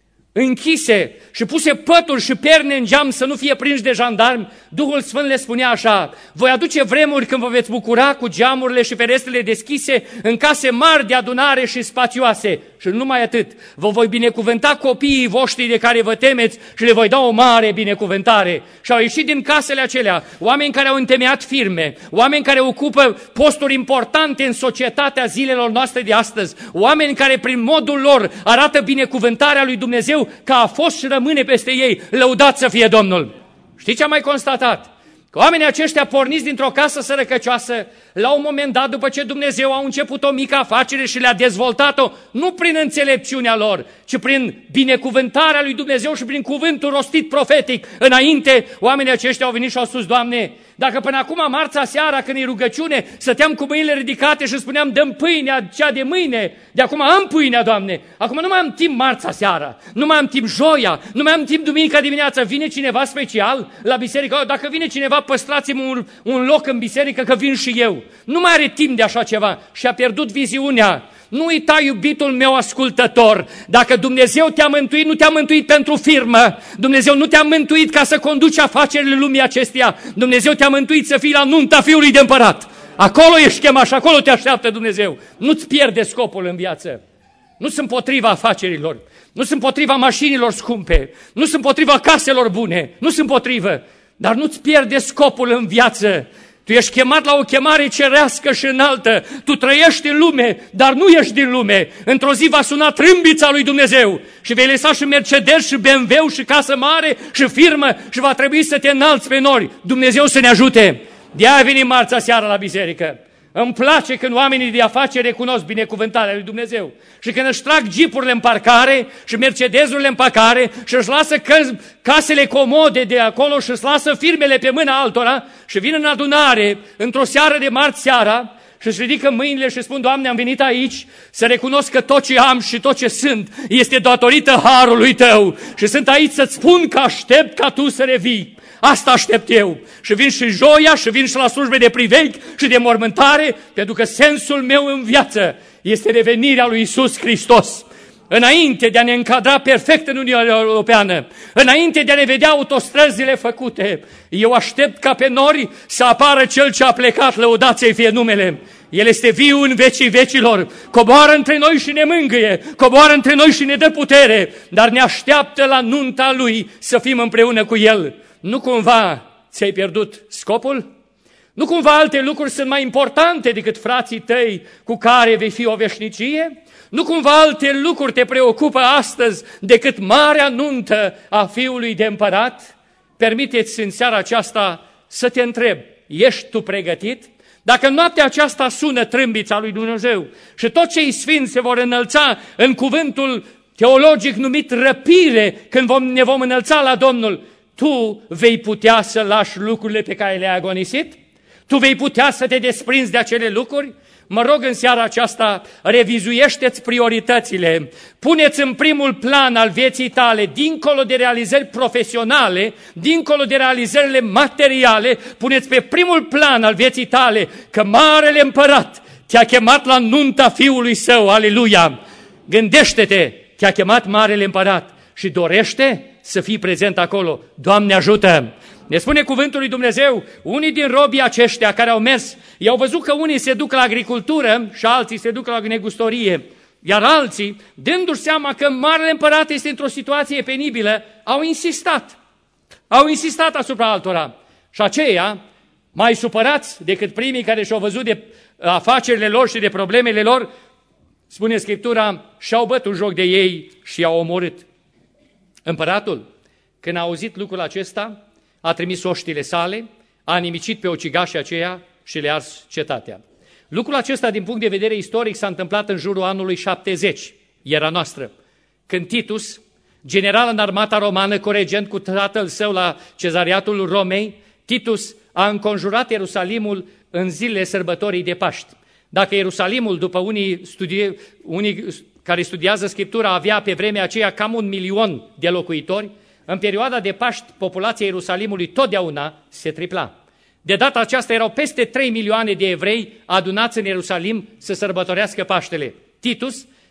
închise și puse pături și perne în geam să nu fie prinși de jandarmi, Duhul Sfânt le spunea așa, voi aduce vremuri când vă veți bucura cu geamurile și ferestrele deschise în case mari de adunare și spațioase și nu numai atât, vă voi binecuvânta copiii voștri de care vă temeți și le voi da o mare binecuvântare. Și au ieșit din casele acelea oameni care au întemeiat firme, oameni care ocupă posturi importante în societatea zilelor noastre de astăzi, oameni care prin modul lor arată binecuvântarea lui Dumnezeu că a fost și rămâne peste ei. Lăudat să fie Domnul! Știți ce am mai constatat? Că oamenii aceștia porniți dintr-o casă sărăcăcioasă, la un moment dat, după ce Dumnezeu a început o mică afacere și le-a dezvoltat-o, nu prin înțelepciunea lor, ci prin binecuvântarea lui Dumnezeu și prin cuvântul rostit profetic. Înainte, oamenii aceștia au venit și au spus: Doamne, dacă până acum, marța seara, când e rugăciune, stăteam cu mâinile ridicate și spuneam: dă-mi pâinea cea de mâine, de acum am pâinea, Doamne, acum nu mai am timp marța seara, nu mai am timp joia, nu mai am timp duminica dimineața, vine cineva special la biserică, dacă vine cineva, păstrați-mi un, un loc în biserică că vin și eu. Nu mai are timp de așa ceva și a pierdut viziunea. Nu uita, iubitul meu ascultător, dacă Dumnezeu te-a mântuit, nu te-a mântuit pentru firmă, Dumnezeu nu te-a mântuit ca să conduci afacerile lumii acesteia, Dumnezeu te-a mântuit să fii la nunta Fiului de Împărat. Acolo ești chemat și acolo te așteaptă Dumnezeu. Nu-ți pierde scopul în viață. Nu sunt împotriva afacerilor, nu sunt împotriva mașinilor scumpe, nu sunt împotriva caselor bune, nu sunt împotrivă, dar nu-ți pierde scopul în viață. Tu ești chemat la o chemare cerească și înaltă. Tu trăiești în lume, dar nu ești din lume. Într-o zi va suna trâmbița lui Dumnezeu și vei lăsa și Mercedes și B M W și casă mare și firmă și va trebui să te înalți pe nori. Dumnezeu să ne ajute. De-aia venim marța seara la biserică. Îmi place când oamenii de afaceri recunosc binecuvântarea lui Dumnezeu și când își trag jeepurile în parcare și Mercedesurile în parcare și își lasă casele comode de acolo și își lasă firmele pe mâna altora și vin în adunare într-o seară de marți seara și își ridică mâinile și spun: Doamne, am venit aici să recunosc că tot ce am și tot ce sunt este datorită harului Tău și sunt aici să-ți spun că aștept ca Tu să revii. Asta aștept eu. Și vin și joia și vin și la slujbe de priveghi și de mormântare, pentru că sensul meu în viață este revenirea lui Iisus Hristos. Înainte de a ne încadra perfect în Uniunea Europeană, înainte de a ne vedea autostrăzile făcute, eu aștept ca pe nori să apară Cel ce a plecat, lăudați-i fie numele. El este viu în vecii vecilor, coboară între noi și ne mângâie, coboară între noi și ne dă putere, dar ne așteaptă la nunta Lui să fim împreună cu El. Nu cumva ți-ai pierdut scopul? Nu cumva alte lucruri sunt mai importante decât frații tăi cu care vei fi o veșnicie? Nu cumva alte lucruri te preocupă astăzi decât marea nuntă a Fiului de Împărat? Permiteți în seara aceasta să te întreb, ești tu pregătit? Dacă noaptea aceasta sună trâmbița lui Dumnezeu și toți cei sfinți se vor înălța în cuvântul teologic numit răpire, când vom, ne vom înălța la Domnul, tu vei putea să lași lucrurile pe care le-ai agonisit? Tu vei putea să te desprinzi de acele lucruri? Mă rog în seara aceasta, revizuiește-ți prioritățile, puneți în primul plan al vieții tale, dincolo de realizări profesionale, dincolo de realizările materiale, puneți pe primul plan al vieții tale că Marele Împărat te-a chemat la nunta Fiului Său, aleluia! Gândește-te, te-a chemat Marele Împărat și dorește să fii prezent acolo. Doamne ajută! Ne spune cuvântul lui Dumnezeu, unii din robii aceștia care au mers, i-au văzut că unii se duc la agricultură și alții se duc la negustorie, iar alții, dându-și seama că Marele Împărat este într-o situație penibilă, au insistat. Au insistat asupra altora. Și aceia, mai supărați decât primii care și-au văzut de afacerile lor și de problemele lor, spune Scriptura, și-au bătut joc de ei și i-au omorât. Împăratul, când a auzit lucrul acesta, a trimis oștile sale, a nimicit pe ucigașii aceia și le-a ars cetatea. Lucrul acesta, din punct de vedere istoric, s-a întâmplat în jurul anului șaptezeci, era noastră, când Titus, general în armata romană, coregent cu tatăl său la cezariatul Romei, Titus a înconjurat Ierusalimul în zilele sărbătorii de Paști. Dacă Ierusalimul, după unii, studie, unii care studiază Scriptura, avea pe vremea aceea cam un milion de locuitori, în perioada de Paști, populația Ierusalimului totdeauna se tripla. De data aceasta erau peste trei milioane de evrei adunați în Ierusalim să sărbătorească Paștele. Titus,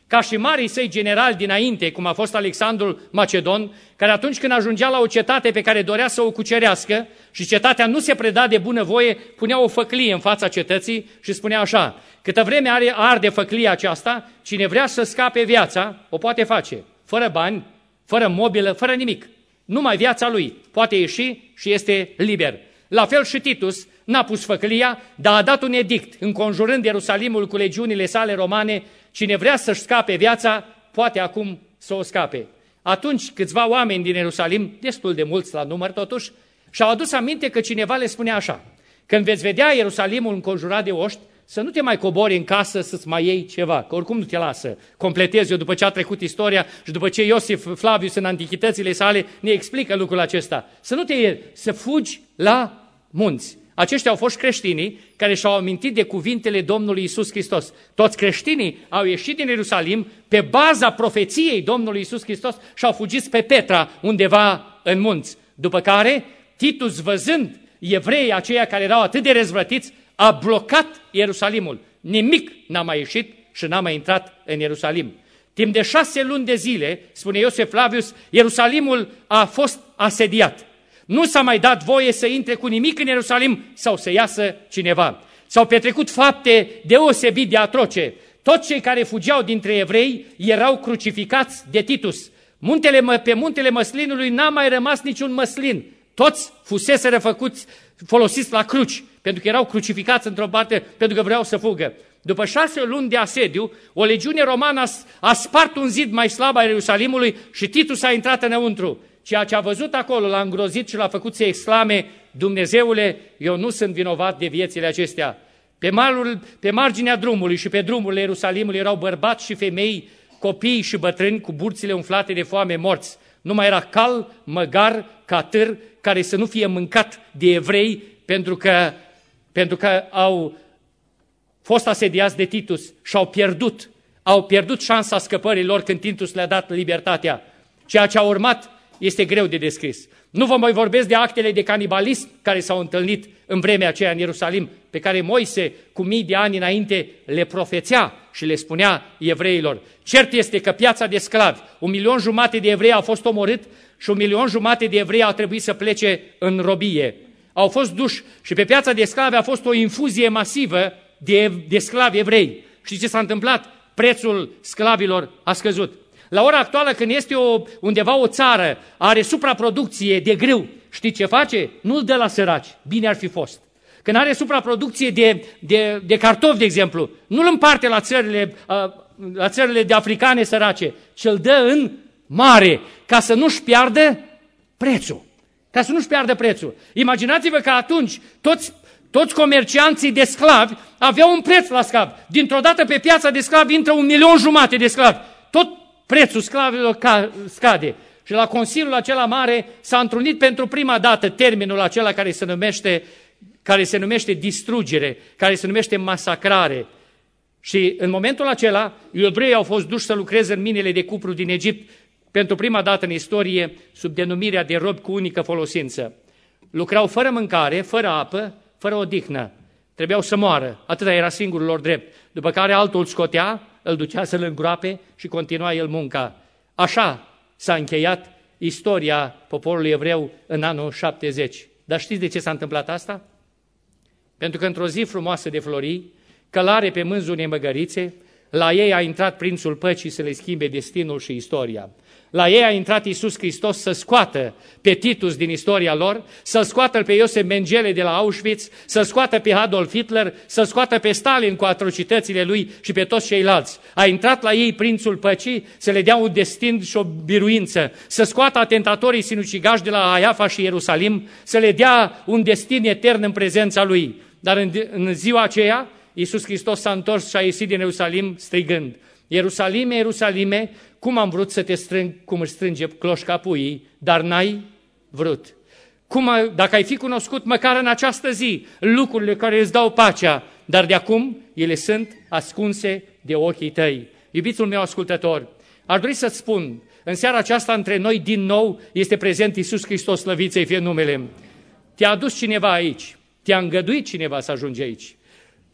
ca și marii săi generali dinainte, cum a fost Alexandru Macedon, care atunci când ajungea la o cetate pe care dorea să o cucerească și cetatea nu se preda de bunăvoie, punea o făclie în fața cetății și spunea așa: câtă vreme are arde făclia aceasta, cine vrea să scape viața, o poate face, fără bani, fără mobilă, fără nimic. Numai viața lui poate ieși și este liber. La fel și Titus n-a pus făclia, dar a dat un edict, înconjurând Ierusalimul cu legiunile sale romane: cine vrea să-și scape viața, poate acum să o scape. Atunci câțiva oameni din Ierusalim, destul de mulți la număr totuși, și-au adus aminte că cineva le spunea așa: când veți vedea Ierusalimul înconjurat de oști, să nu te mai cobori în casă să-ți mai iei ceva, că oricum nu te lasă. Completez eu după ce a trecut istoria și după ce Iosif Flavius în antichitățile sale ne explică lucrul acesta. Să nu te iei, să fugi la munți. Aceștia au fost creștinii care și-au amintit de cuvintele Domnului Iisus Hristos. Toți creștinii au ieșit din Ierusalim pe baza profeției Domnului Iisus Hristos și au fugit pe Petra undeva în munți. După care Titus, văzând evreii aceia care erau atât de răzvrătiți, a blocat Ierusalimul. Nimic n-a mai ieșit și n-a mai intrat în Ierusalim. Timp de șase luni de zile, spune Iosif Flavius, Ierusalimul a fost asediat. Nu s-a mai dat voie să intre cu nimic în Ierusalim sau să iasă cineva. S-au petrecut fapte deosebit de atroce. Toți cei care fugeau dintre evrei erau crucificați de Titus. Muntele, pe muntele măslinului n-a mai rămas niciun măslin. Toți fuseseră făcuți, folosiți la cruci, pentru că erau crucificați într-o parte, pentru că vreau să fugă. După șase luni de asediu, o legiune romană a spart un zid mai slab al Ierusalimului și Titus a intrat înăuntru. Ceea ce a văzut acolo l-a îngrozit și l-a făcut să exclame: Dumnezeule, eu nu sunt vinovat de viețile acestea. Pe, malul, pe marginea drumului și pe drumurile Ierusalimului erau bărbați și femei, copii și bătrâni cu burțile umflate de foame, morți. Nu mai era cal, măgar, catâr care să nu fie mâncat de evrei pentru că, pentru că au fost asediați de Titus și au pierdut, au pierdut șansa scăpării lor când Titus le-a dat libertatea. Ceea ce a urmat este greu de descris. Nu vă mai vorbesc de actele de canibalism care s-au întâlnit în vremea aceea în Ierusalim, pe care Moise, cu mii de ani înainte, le profețea și le spunea evreilor. Cert este că piața de sclavi, un milion jumate de evrei au fost omorât și un milion jumate de evrei au trebuit să plece în robie. Au fost duși și pe piața de sclavi a fost o infuzie masivă de, de sclavi evrei. Știți ce s-a întâmplat? Prețul sclavilor a scăzut. La ora actuală, când este o, undeva o țară, are supraproducție de grâu, știți ce face? Nu-l dă la săraci, bine ar fi fost. Când are supraproducție de, de, de cartofi, de exemplu, nu-l împarte la țările, la țările de africane sărace, ci îl dă în mare, ca să nu-și piardă prețul. Ca să nu-și piardă prețul. Imaginați-vă că atunci toți, toți comercianții de sclavi aveau un preț la sclavi. Dintr-o dată pe piața de sclavi intră un milion jumate de sclavi. Tot prețul sclavilor scade. Și la Consiliul acela mare s-a întrunit pentru prima dată termenul acela care se numește, care se numește distrugere, care se numește masacrare. Și în momentul acela, evreii au fost duși să lucreze în minele de cupru din Egipt pentru prima dată în istorie, sub denumirea de robi cu unică folosință. Lucrau fără mâncare, fără apă, fără odihnă. Trebuiau să moară, atâta era singurul lor drept. După care altul îl scotea, îl ducea să-l îngroape și continua el munca. Așa s-a încheiat istoria poporului evreu în anul șaptezeci. Dar știți de ce s-a întâmplat asta? Pentru că într-o zi frumoasă de florii, călare pe mânzul unei măgărițe, la ei a intrat Prințul Păcii să le schimbe destinul și istoria. La ei a intrat Iisus Hristos să scoată pe Titus din istoria lor, să scoată pe Iosef Mengele de la Auschwitz, să scoată pe Adolf Hitler, să scoată pe Stalin cu atrocitățile lui și pe toți ceilalți. A intrat la ei Prințul Păcii să le dea un destin și o biruință, să scoată atentatorii sinucigași de la Haifa și Ierusalim, să le dea un destin etern în prezența lui. Dar în, în ziua aceea, Iisus Hristos s-a întors și a ieșit din Ierusalim strigând: Ierusalime, Ierusalime, cum am vrut să te strâng cum își strânge cloșca puii, dar n-ai vrut. Cum, dacă ai fi cunoscut măcar în această zi lucrurile care îți dau pacea, dar de acum ele sunt ascunse de ochii tăi. Iubitul meu ascultător, aș dori să-ți spun, în seara aceasta între noi din nou este prezent Iisus Hristos, slăvit să-i fie numele. Te-a adus cineva aici, te-a îngăduit cineva să ajungi aici.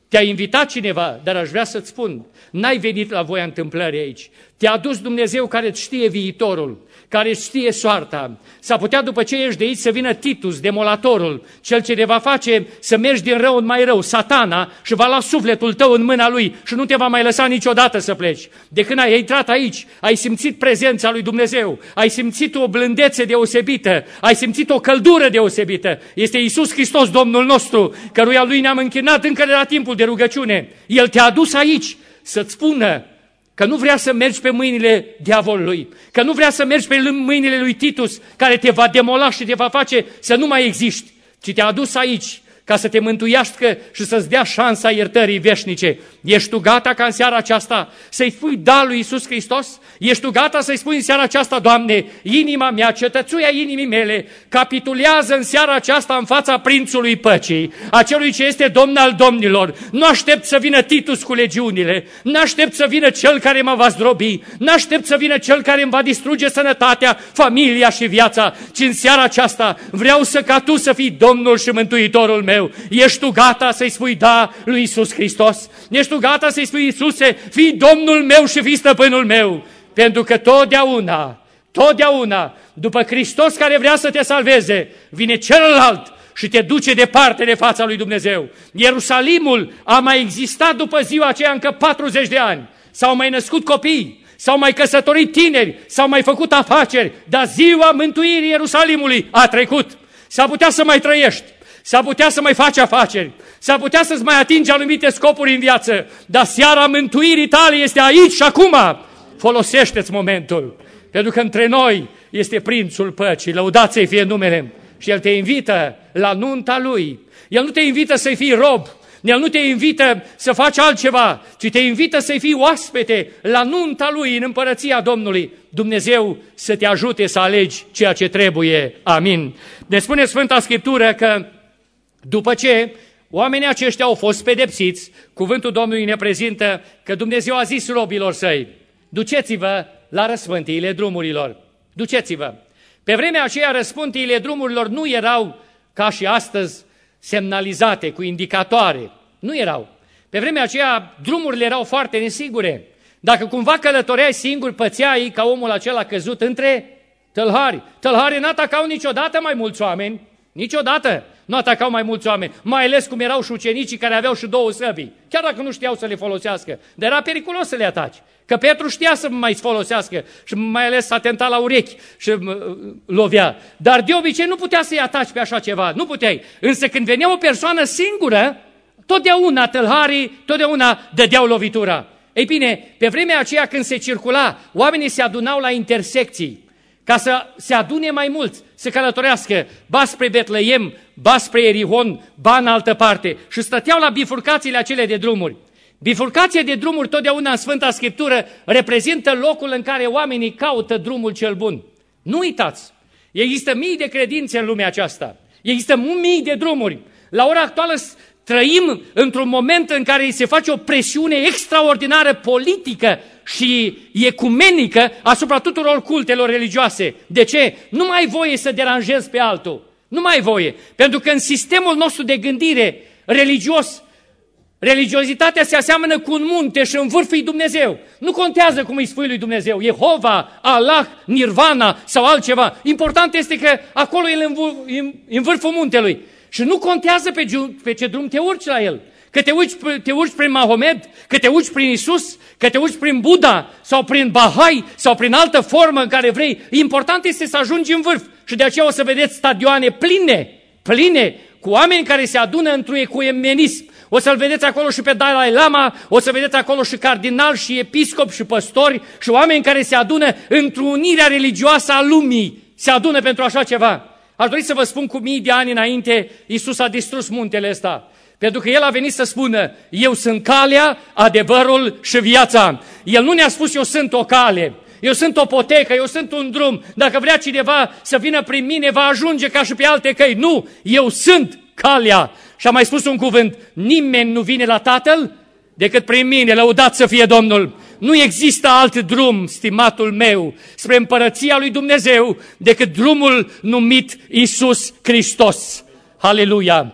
Te-a invitat cineva, dar aș vrea să-ți spun, n-ai venit la voia întâmplării aici. Te-a adus Dumnezeu care îți știe viitorul, care îți știe soarta. S-a putea după ce ești de aici să vină Titus, demolatorul, cel ce te va face să mergi din rău în mai rău, Satana, și va lua sufletul tău în mâna lui și nu te va mai lăsa niciodată să pleci. De când ai intrat aici, ai simțit prezența lui Dumnezeu, ai simțit o blândețe deosebită, ai simțit o căldură deosebită. Este Iisus Hristos, Domnul nostru, căruia lui ne-am închinat încă de la timpul de rugăciune. El te-a adus aici să-ți spună că nu vrea să mergi pe mâinile diavolului, că nu vrea să mergi pe mâinile lui Titus, care te va demola și te va face să nu mai existi, ci te-a adus aici ca să te mântuiască și să-ți dea șansa iertării veșnice. Ești tu gata ca în seara aceasta să-i spui da lui Iisus Hristos? Ești tu gata să-i spui în seara aceasta, Doamne, inima mea, cetățuia inimii mele, capitulează în seara aceasta în fața Prințului Păcii, acelui ce este Domn al domnilor. Nu aștept să vină Titus cu legiunile, nu aștept să vină cel care mă va zdrobi, nu aștept să vină cel care îmi va distruge sănătatea, familia și viața, ci în seara aceasta vreau să ca Tu să fii Domnul și Mântuitorul meu. Ești tu gata să-i spui da lui Iisus Hristos? Ești tu gata să-i spui, Iisuse, fii Domnul meu și fii stăpânul meu? Pentru că totdeauna, totdeauna, după Hristos care vrea să te salveze, vine celălalt și te duce departe de fața lui Dumnezeu. Ierusalimul a mai existat după ziua aceea încă patruzeci de ani. S-au mai născut copii, s-au mai căsătorit tineri, s-au mai făcut afaceri, dar ziua mântuirii Ierusalimului a trecut. S-a putea să mai trăiești, s-a putea să mai faci afaceri, s-a putea să-ți mai atingi anumite scopuri în viață, dar seara mântuirii tale este aici și acum. Folosește-ți momentul, pentru că între noi este Prințul Păcii, lăudați-i fie numele, și El te invită la nunta Lui. El nu te invită să-i fii rob, El nu te invită să faci altceva, ci te invită să-i fii oaspete la nunta Lui, în împărăția Domnului. Dumnezeu să te ajute să alegi ceea ce trebuie. Amin. Ne spune Sfânta Scriptură că după ce oamenii aceștia au fost pedepsiți, cuvântul Domnului ne prezintă că Dumnezeu a zis robilor săi, duceți-vă la răspântiile drumurilor, duceți-vă. Pe vremea aceea răspântiile drumurilor nu erau ca și astăzi semnalizate cu indicatoare, nu erau. Pe vremea aceea drumurile erau foarte nesigure. Dacă cumva călătoreai singur, pățeai ca omul acela căzut între tălhari. Tălharii n-atacau niciodată mai mulți oameni, niciodată nu atacau mai mulți oameni, mai ales cum erau și ucenicii care aveau și două săbii, chiar dacă nu știau să le folosească, dar era periculos să le ataci, că Petru știa să mai folosească și mai ales s-a tentat la urechi și uh, lovea, dar de obicei nu putea să-i ataci pe așa ceva, nu puteai, însă când venea o persoană singură, totdeauna tălharii, totdeauna dădeau lovitura. Ei bine, pe vremea aceea când se circula, oamenii se adunau la intersecții, ca să se adune mai mulți, să călătorească, ba spre Betleem, ba spre Erihon, ba în altă parte, și stăteau la bifurcațiile acele de drumuri. Bifurcația de drumuri totdeauna în Sfânta Scriptură reprezintă locul în care oamenii caută drumul cel bun. Nu uitați, există mii de credințe în lumea aceasta, există mii de drumuri. La ora actuală trăim într-un moment în care se face o presiune extraordinară politică și ecumenică asupra tuturor cultelor religioase. De ce? Nu mai ai voie să deranjezi pe altul. Nu mai ai voie. Pentru că în sistemul nostru de gândire religios, religiozitatea se aseamănă cu un munte și în vârful Dumnezeu. Nu contează cum îi spui lui Dumnezeu, Jehova, Allah, Nirvana sau altceva. Important este că acolo e în vârful muntelui. Și nu contează pe, pe ce drum te urci la el. Că te urci, te urci prin Mahomed, că te urci prin Isus, că te urci prin Buddha sau prin Bahai sau prin altă formă în care vrei. Important este să ajungi în vârf. Și de aceea o să vedeți stadioane pline, pline, cu oameni care se adună într-un ecumenism. O să-l vedeți acolo și pe Dalai Lama, o să vedeți acolo și cardinali și episcopi și păstori și oameni care se adună într-o unirea religioasă a lumii. Se adună pentru așa ceva. Aș dori să vă spun cu mii de ani înainte, Iisus a distrus muntele ăsta. Pentru că El a venit să spună, eu sunt calea, adevărul și viața. El nu ne-a spus, eu sunt o cale, eu sunt o potecă, eu sunt un drum. Dacă vrea cineva să vină prin mine, va ajunge ca și pe alte căi. Nu, eu sunt calea. Și am mai spus un cuvânt, nimeni nu vine la Tatăl decât prin mine, lăudat să fie Domnul. Nu există alt drum, stimatul meu, spre împărăția lui Dumnezeu decât drumul numit Iisus Hristos. Haleluia!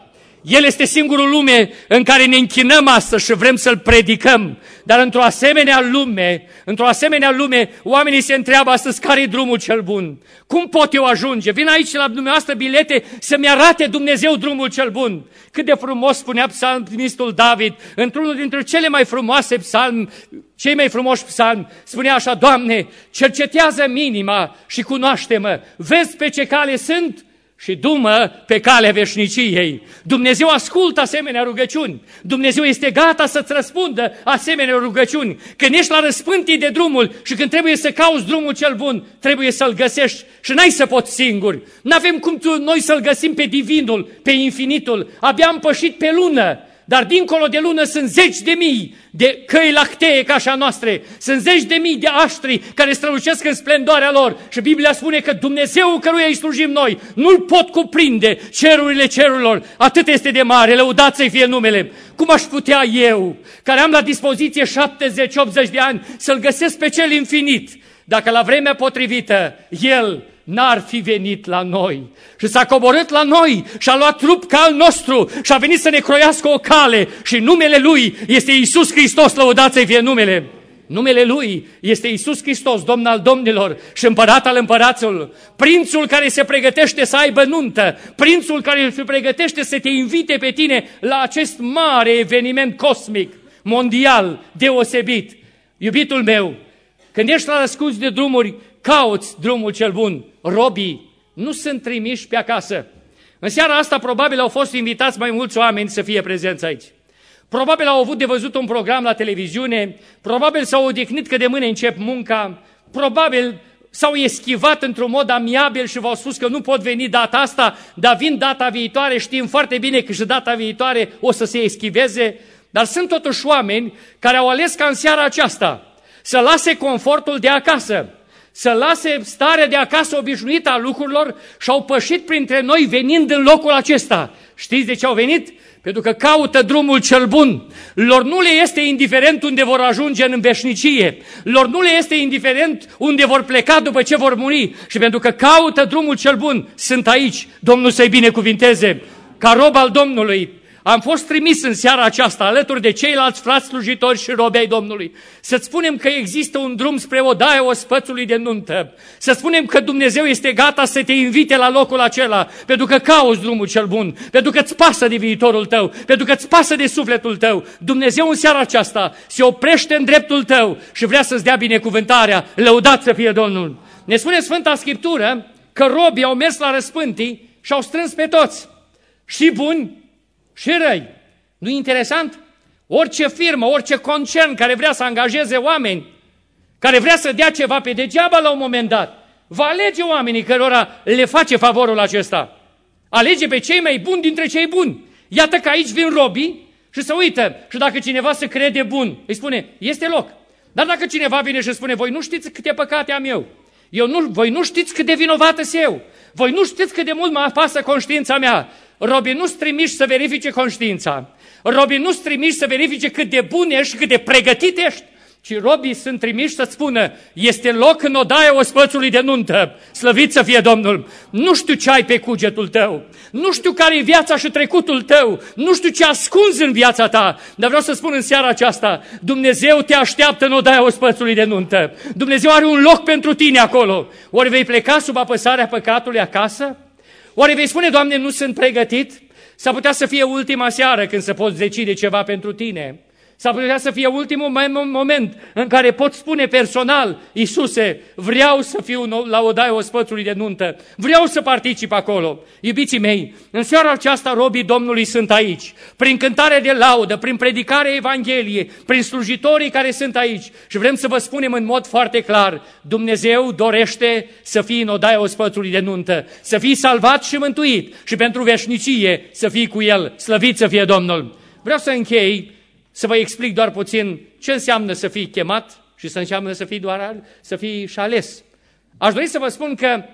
El este singurul lume în care ne închinăm astăzi și vrem să-L predicăm. Dar într-o asemenea lume, într-o asemenea lume, oamenii se întreabă astăzi care e drumul cel bun. Cum pot eu ajunge? Vin aici la dumneavoastră bilete să-mi arate Dumnezeu drumul cel bun. Cât de frumos spunea psalmistul David, într-unul dintre cele mai frumoase psalmi, cei mai frumoși psalmi, spunea așa: Doamne, cercetează-mi inima și cunoaște-mă, vezi pe ce cale sunt și du-mă pe calea veșniciei. Dumnezeu ascultă asemenea rugăciuni. Dumnezeu este gata să-ți răspundă asemenea rugăciuni. Când ești la răspântii de drumul și când trebuie să cauți drumul cel bun, trebuie să-l găsești și n-ai să poți singuri. N-avem cum noi să-l găsim pe divinul, pe infinitul. Abia am pășit pe lună. Dar dincolo de lună sunt zeci de mii de căi lactee ca așa noastre, sunt zeci de mii de aștri care strălucesc în splendoarea lor și Biblia spune că Dumnezeu căruia îi slujim noi nu-l pot cuprinde cerurile cerurilor, atât este de mare, lăudat să-i fie numele. Cum aș putea eu, care am la dispoziție șaptezeci optzeci de ani, să-l găsesc pe cel infinit, dacă la vremea potrivită El n-ar fi venit la noi și s-a coborât la noi și a luat trup ca al nostru și a venit să ne croiască o cale și numele Lui este Iisus Hristos, lăudați să-i fie numele. Numele Lui este Iisus Hristos, Domn al domnilor și Împărat al împăraților, Prințul care se pregătește să aibă nuntă, Prințul care se pregătește să te invite pe tine la acest mare eveniment cosmic, mondial, deosebit. Iubitul meu, când ești la răscuți de drumuri, cauți drumul cel bun. Robii nu sunt trimiși pe acasă. În seara asta probabil au fost invitați mai mulți oameni să fie prezenți aici. Probabil au avut de văzut un program la televiziune, probabil s-au odihnit că de mâine încep munca, probabil s-au eschivat într-un mod amiabil și v-au spus că nu pot veni data asta, dar vin data viitoare, știm foarte bine că și data viitoare o să se eschiveze, dar sunt totuși oameni care au ales ca în seara aceasta să lase confortul de acasă, să lase starea de acasă obișnuită a lucrurilor și au pășit printre noi venind în locul acesta. Știți de ce au venit? Pentru că caută drumul cel bun. Lor nu le este indiferent unde vor ajunge în veșnicie. Lor nu le este indiferent unde vor pleca după ce vor muri. Și pentru că caută drumul cel bun, sunt aici. Domnul să-i binecuvinteze. Ca rob al Domnului, am fost trimis în seara aceasta, alături de ceilalți frați slujitori și robi ai Domnului, să-ți spunem că există un drum spre odaia ospățului de nuntă, să spunem că Dumnezeu este gata să te invite la locul acela, pentru că cauți drumul cel bun, pentru că îți pasă de viitorul tău, pentru că îți pasă de sufletul tău. Dumnezeu în seara aceasta se oprește în dreptul tău și vrea să-ți dea binecuvântarea. Lăudat să fie Domnul! Ne spune Sfânta Scriptură că robii au mers la răspântii și au strâns pe toți, și buni și răi. Nu-i interesant? Orice firmă, orice concern care vrea să angajeze oameni, care vrea să dea ceva pe degeaba la un moment dat, va alege oamenii cărora le face favorul acesta. Alege pe cei mai buni dintre cei buni. Iată că aici vin robii și se uită. Și dacă cineva se crede bun, îi spune, este loc. Dar dacă cineva vine și spune, voi nu știți câte păcate am eu, eu nu, voi nu știți cât de vinovată sunt eu, voi nu știți cât de mult mă apasă conștiința mea, robii nu-ți trimiși să verifice conștiința, robii nu-ți trimiși să verifice cât de bun ești, cât de pregătit ești, ci robii sunt trimiși să-ți spună, este loc în odaia ospățului de nuntă, slăvit să fie Domnul. Nu știu ce ai pe cugetul tău, nu știu care e viața și trecutul tău, nu știu ce ascunzi în viața ta, dar vreau să spun în seara aceasta, Dumnezeu te așteaptă în odaia ospățului de nuntă. Dumnezeu are un loc pentru tine acolo. Ori vei pleca sub apăsarea păcatului acasă? Oare vei spune, Doamne, nu sunt pregătit? S-ar putea să fie ultima seară când să poți decide ceva pentru tine. S-ar putea să fie ultimul moment în care poți spune personal, Iisuse, vreau să fiu la odaia ospățului de nuntă, vreau să particip acolo. Iubiții mei, în seara aceasta robii Domnului sunt aici, prin cântare de laudă, prin predicarea Evangheliei, prin slujitorii care sunt aici. Și vrem să vă spunem în mod foarte clar, Dumnezeu dorește să fii în odaia ospățului de nuntă, să fii salvat și mântuit și pentru veșnicie să fii cu El, slăvit să fie Domnul. Vreau să închei, să vă explic doar puțin ce înseamnă să fii chemat și ce înseamnă să fii doar să fii și ales. Aș dori să vă spun că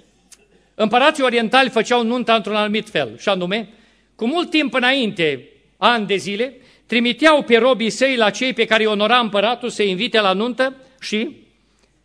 împărații orientali făceau nunta într-un anumit fel, și anume, cu mult timp înainte, ani de zile, trimiteau pe robii săi la cei pe care îi onora împăratul să invite la nuntă și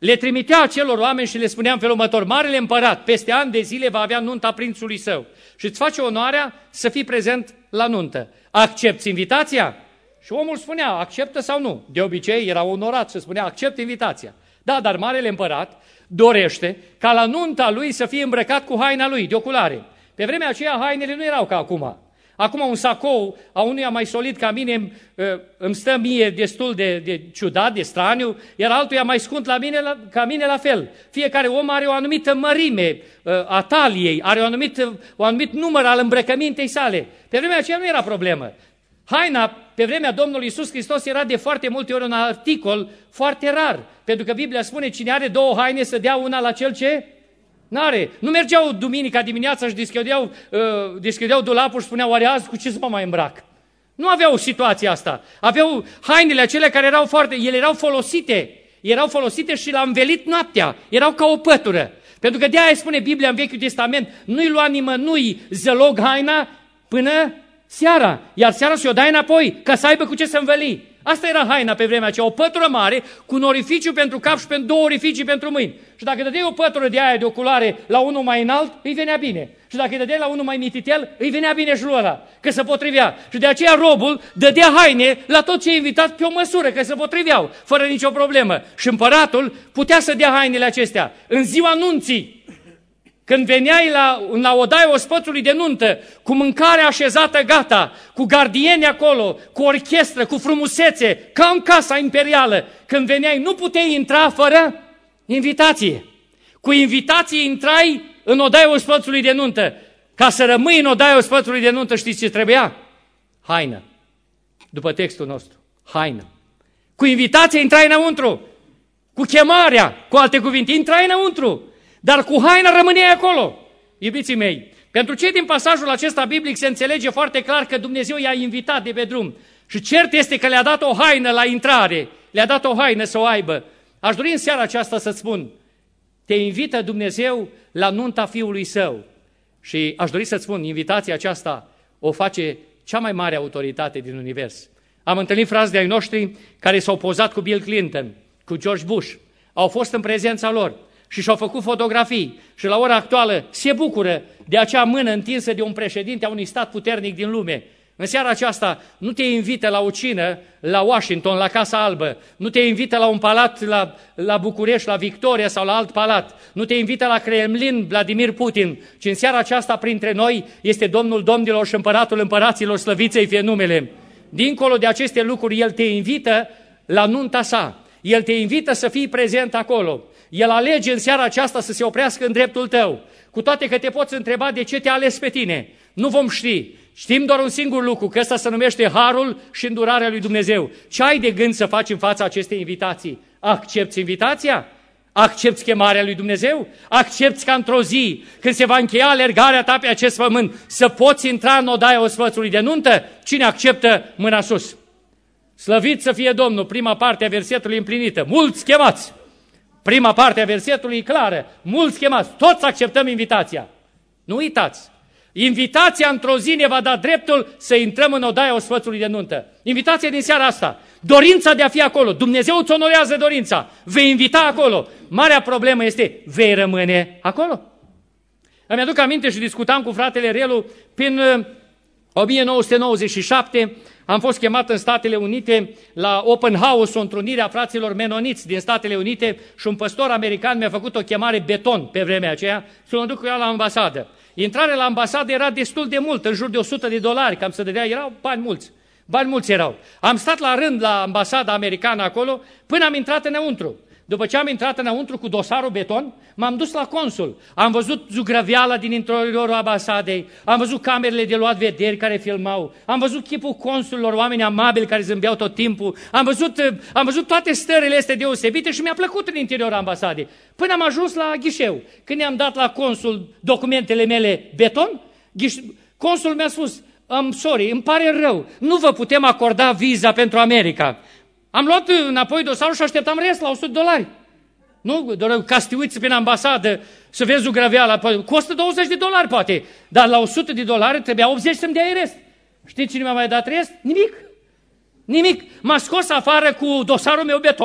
le trimitea acelor oameni și le spunea în felul următor: Marele Împărat, peste ani de zile va avea nunta prințului său și îți face onoarea să fii prezent la nuntă. Accepți invitația? Și omul spunea, acceptă sau nu? De obicei era onorat și spunea, accept invitația. Da, dar Marele Împărat dorește ca la nunta lui să fie îmbrăcat cu haina lui, de oculare. Pe vremea aceea hainele nu erau ca acum. Acum un sacou a unuia mai solid ca mine îmi stă mie destul de, de ciudat, de straniu, iar altuia mai scund la mine, la, ca mine la fel. Fiecare om are o anumită mărime a taliei, are o anumită, un anumit număr al îmbrăcămintei sale. Pe vremea aceea nu era problemă. Haina, pe vremea Domnului Iisus Hristos, era de foarte multe ori un articol foarte rar, pentru că Biblia spune, cine are două haine să dea una la cel ce n-are. Nu mergeau duminica dimineața și deschideau, uh, deschideau dulapul și spuneau, oare azi cu ce să mă mai îmbrac? Nu aveau situația asta. Aveau hainele acelea care erau foarte, ele erau folosite, erau folosite și la învelit noaptea, erau ca o pătură. Pentru că de-aia spune Biblia în Vechiul Testament, nu-i lua nimănui zălog haina până seara, iar seara să o dai înapoi, ca să aibă cu ce să înveli. Asta era haina pe vremea aceea, o pătură mare cu un orificiu pentru cap și pentru două orificii pentru mâini. Și dacă dădeai o pătură de aia de oculare la unul mai înalt, îi venea bine. Și dacă îi dădeai la unul mai mititel, îi venea bine și lui ăla, că se potrivea. Și de aceea robul dădea haine la tot ce a invitat pe o măsură, că se potriveau, fără nicio problemă. Și împăratul putea să dea hainele acestea. În ziua nunții, când veneai la, la odaia ospățului de nuntă, cu mâncare așezată gata, cu gardieni acolo, cu orchestră, cu frumusețe, ca în casa imperială, când veneai, nu puteai intra fără invitație. Cu invitație intrai în odaia ospățului de nuntă. Ca să rămâi în odaia ospățului de nuntă, știți ce trebuia? Haină. După textul nostru. Haină. Cu invitație intrai înăuntru. Cu chemarea, cu alte cuvinte, intrai înăuntru. Dar cu haina rămâneai acolo. Iubiții mei, pentru cei din pasajul acesta biblic se înțelege foarte clar că Dumnezeu i-a invitat de pe drum. Și cert este că le-a dat o haină la intrare, le-a dat o haină să o aibă. Aș dori în seara aceasta să spun, te invită Dumnezeu la nunta Fiului Său. Și aș dori să-ți spun, invitația aceasta o face cea mai mare autoritate din univers. Am întâlnit frați de ai noștri care s-au pozat cu Bill Clinton, cu George Bush, au fost în prezența lor și și-au făcut fotografii și la ora actuală se bucură de acea mână întinsă de un președinte a unui stat puternic din lume. În seara aceasta nu te invită la o cină la Washington, la Casa Albă, nu te invită la un palat la, la București, la Victoria sau la alt palat, nu te invită la Kremlin Vladimir Putin, ci în seara aceasta printre noi este Domnul Domnilor și Împăratul Împăraților, slăviți-i fie numele. Dincolo de aceste lucruri, El te invită la nunta sa, El te invită să fii prezent acolo. El alege în seara aceasta să se oprească în dreptul tău, cu toate că te poți întreba de ce te-a ales pe tine. Nu vom ști. Știm doar un singur lucru, că ăsta se numește harul și îndurarea lui Dumnezeu. Ce ai de gând să faci în fața acestei invitații? Accepți invitația? Accepți chemarea lui Dumnezeu? Accepți ca într-o zi, când se va încheia alergarea ta pe acest pământ, să poți intra în odaia ospățului de nuntă? Cine acceptă, mâna sus? Slăvit să fie Domnul, prima parte a versetului împlinită. Mulți chemați! Prima parte a versetului e clară. Mulți chemați, toți acceptăm invitația. Nu uitați, invitația într-o zi ne va da dreptul să intrăm în odaia ospățului de nuntă. Invitația din seara asta, dorința de a fi acolo. Dumnezeu îți onorează dorința, vei invita acolo. Marea problemă este, vei rămâne acolo? Îmi aduc aminte și discutam cu fratele Relu prin o mie nouă sute nouăzeci și șapte, am fost chemat în Statele Unite la Open House, o întrunire a fraților menoniți din Statele Unite și un păstor american mi-a făcut o chemare beton pe vremea aceea să mă duc cu ea la ambasadă. Intrarea la ambasadă era destul de mult, în jur de o sută de dolari, cam să dădea, erau bani mulți, bani mulți erau. Am stat la rând la ambasada americană acolo până am intrat înăuntru. După ce am intrat înăuntru cu dosarul beton, m-am dus la consul. Am văzut zugrăveala din interiorul ambasadei, am văzut camerele de luat vederi care filmau, am văzut chipul consulilor, oameni amabili care zâmbeau tot timpul, am văzut, am văzut toate stările astea deosebite și mi-a plăcut în interiorul ambasadei. Până am ajuns la ghișeu. Când i-am dat la consul documentele mele beton, consul mi-a spus, I'm sorry, îmi pare rău, nu vă putem acorda viza pentru America. Am luat înapoi dosarul și așteptam rest la o sută de dolari. Nu, doar ca să te uiți prin ambasadă, să vezi zugrăveala, costă douăzeci de dolari poate, dar la o sută de dolari trebuia optzeci să-mi dea rest. Știți cine mi-a mai dat rest? Nimic. Nimic. M-a scos afară cu dosarul meu beton,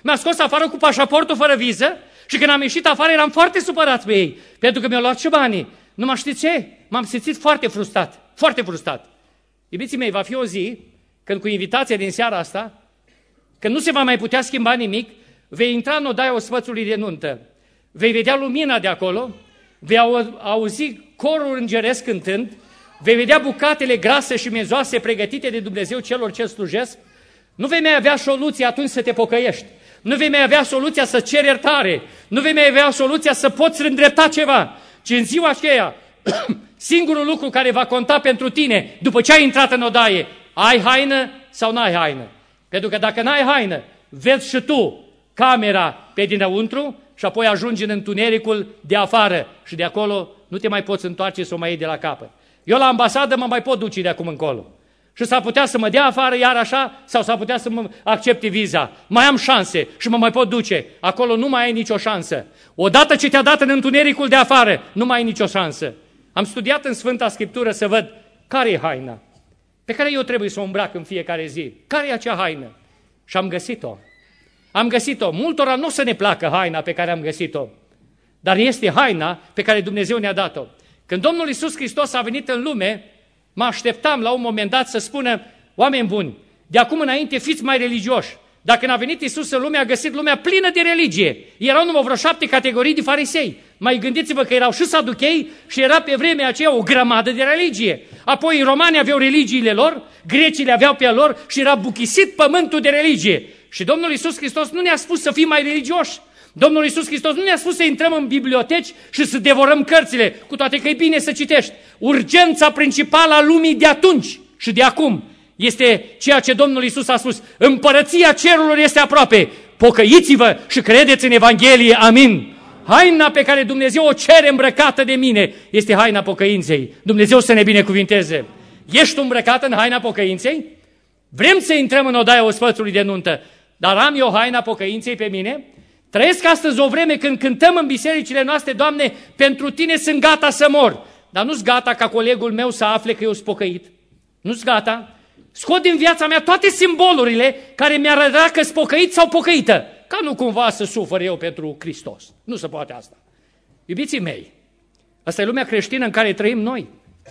Mi-a scos afară cu pașaportul fără viză și când am ieșit afară eram foarte supărat pe ei, pentru că mi-au luat și banii. Nu mă știți ce? M-am simțit foarte frustrat, foarte frustrat. Iubiții mei, va fi o zi când cu invitația din seara asta, când nu se va mai putea schimba nimic, vei intra în odaia ospățului de nuntă, vei vedea lumina de acolo, vei auzi corul îngeresc cântând, vei vedea bucatele grase și mezoase pregătite de Dumnezeu celor ce slujesc, nu vei mai avea soluția atunci să te pocăiești, nu vei mai avea soluția să ceri iertare, nu vei mai avea soluția să poți îndrepta ceva, ci în ziua aceea, singurul lucru care va conta pentru tine, după ce ai intrat în odaie, ai haină sau n-ai haină? Pentru că dacă n-ai haină, vezi și tu camera pe dinăuntru și apoi ajungi în întunericul de afară și de acolo nu te mai poți întoarce să o mai iei de la capăt. Eu la ambasadă mă mai pot duce de acum încolo. Și s-ar putea să mă dea afară iar așa, sau s-ar putea să mă accepte viza. Mai am șanse și mă mai pot duce. Acolo nu mai ai nicio șansă. Odată ce te-a dat în întunericul de afară, nu mai ai nicio șansă. Am studiat în Sfânta Scriptură să văd care e haina pe care eu trebuie să o îmbrac în fiecare zi. Care e acea haină? Și am găsit-o. Am găsit-o. Multora nu o să ne placă haina pe care am găsit-o, dar este haina pe care Dumnezeu ne-a dat-o. Când Domnul Iisus Hristos a venit în lume, mă așteptam la un moment dat să spună, oameni buni, de acum înainte fiți mai religioși. Dacă când a venit Iisus în lume, a găsit lumea plină de religie. Erau numai vreo șapte categorii de farisei. Mai gândiți-vă că erau și saduchei și era pe vremea aceea o grămadă de religie. Apoi romanii aveau religiile lor, grecii le aveau pe lor și era buchisit pământul de religie. Și Domnul Iisus Hristos nu ne-a spus să fim mai religioși. Domnul Iisus Hristos nu ne-a spus să intrăm în biblioteci și să devorăm cărțile, cu toate că e bine să citești. Urgența principală a lumii de atunci și de acum este ceea ce Domnul Iisus a spus. Împărăția cerurilor este aproape. Pocăiți-vă și credeți în Evanghelie. Amin. Haina pe care Dumnezeu o cere îmbrăcată de mine este haina pocăinței. Dumnezeu să ne binecuvinteze. Ești îmbrăcat în haina pocăinței? Vrem să intrăm în odaia ospățului de nuntă, dar am eu haina pocăinței pe mine? Trăiesc astăzi o vreme când cântăm în bisericile noastre, Doamne, pentru Tine sunt gata să mor. Dar nu-s gata ca colegul meu să afle că eu sunt pocăit. Nu-s gata. Scot din viața mea toate simbolurile care mi-ar arăta că sunt pocăit sau pocăită. Ca nu cumva să sufăr eu pentru Hristos. Nu se poate asta. Iubiții mei, asta e lumea creștină în care trăim noi.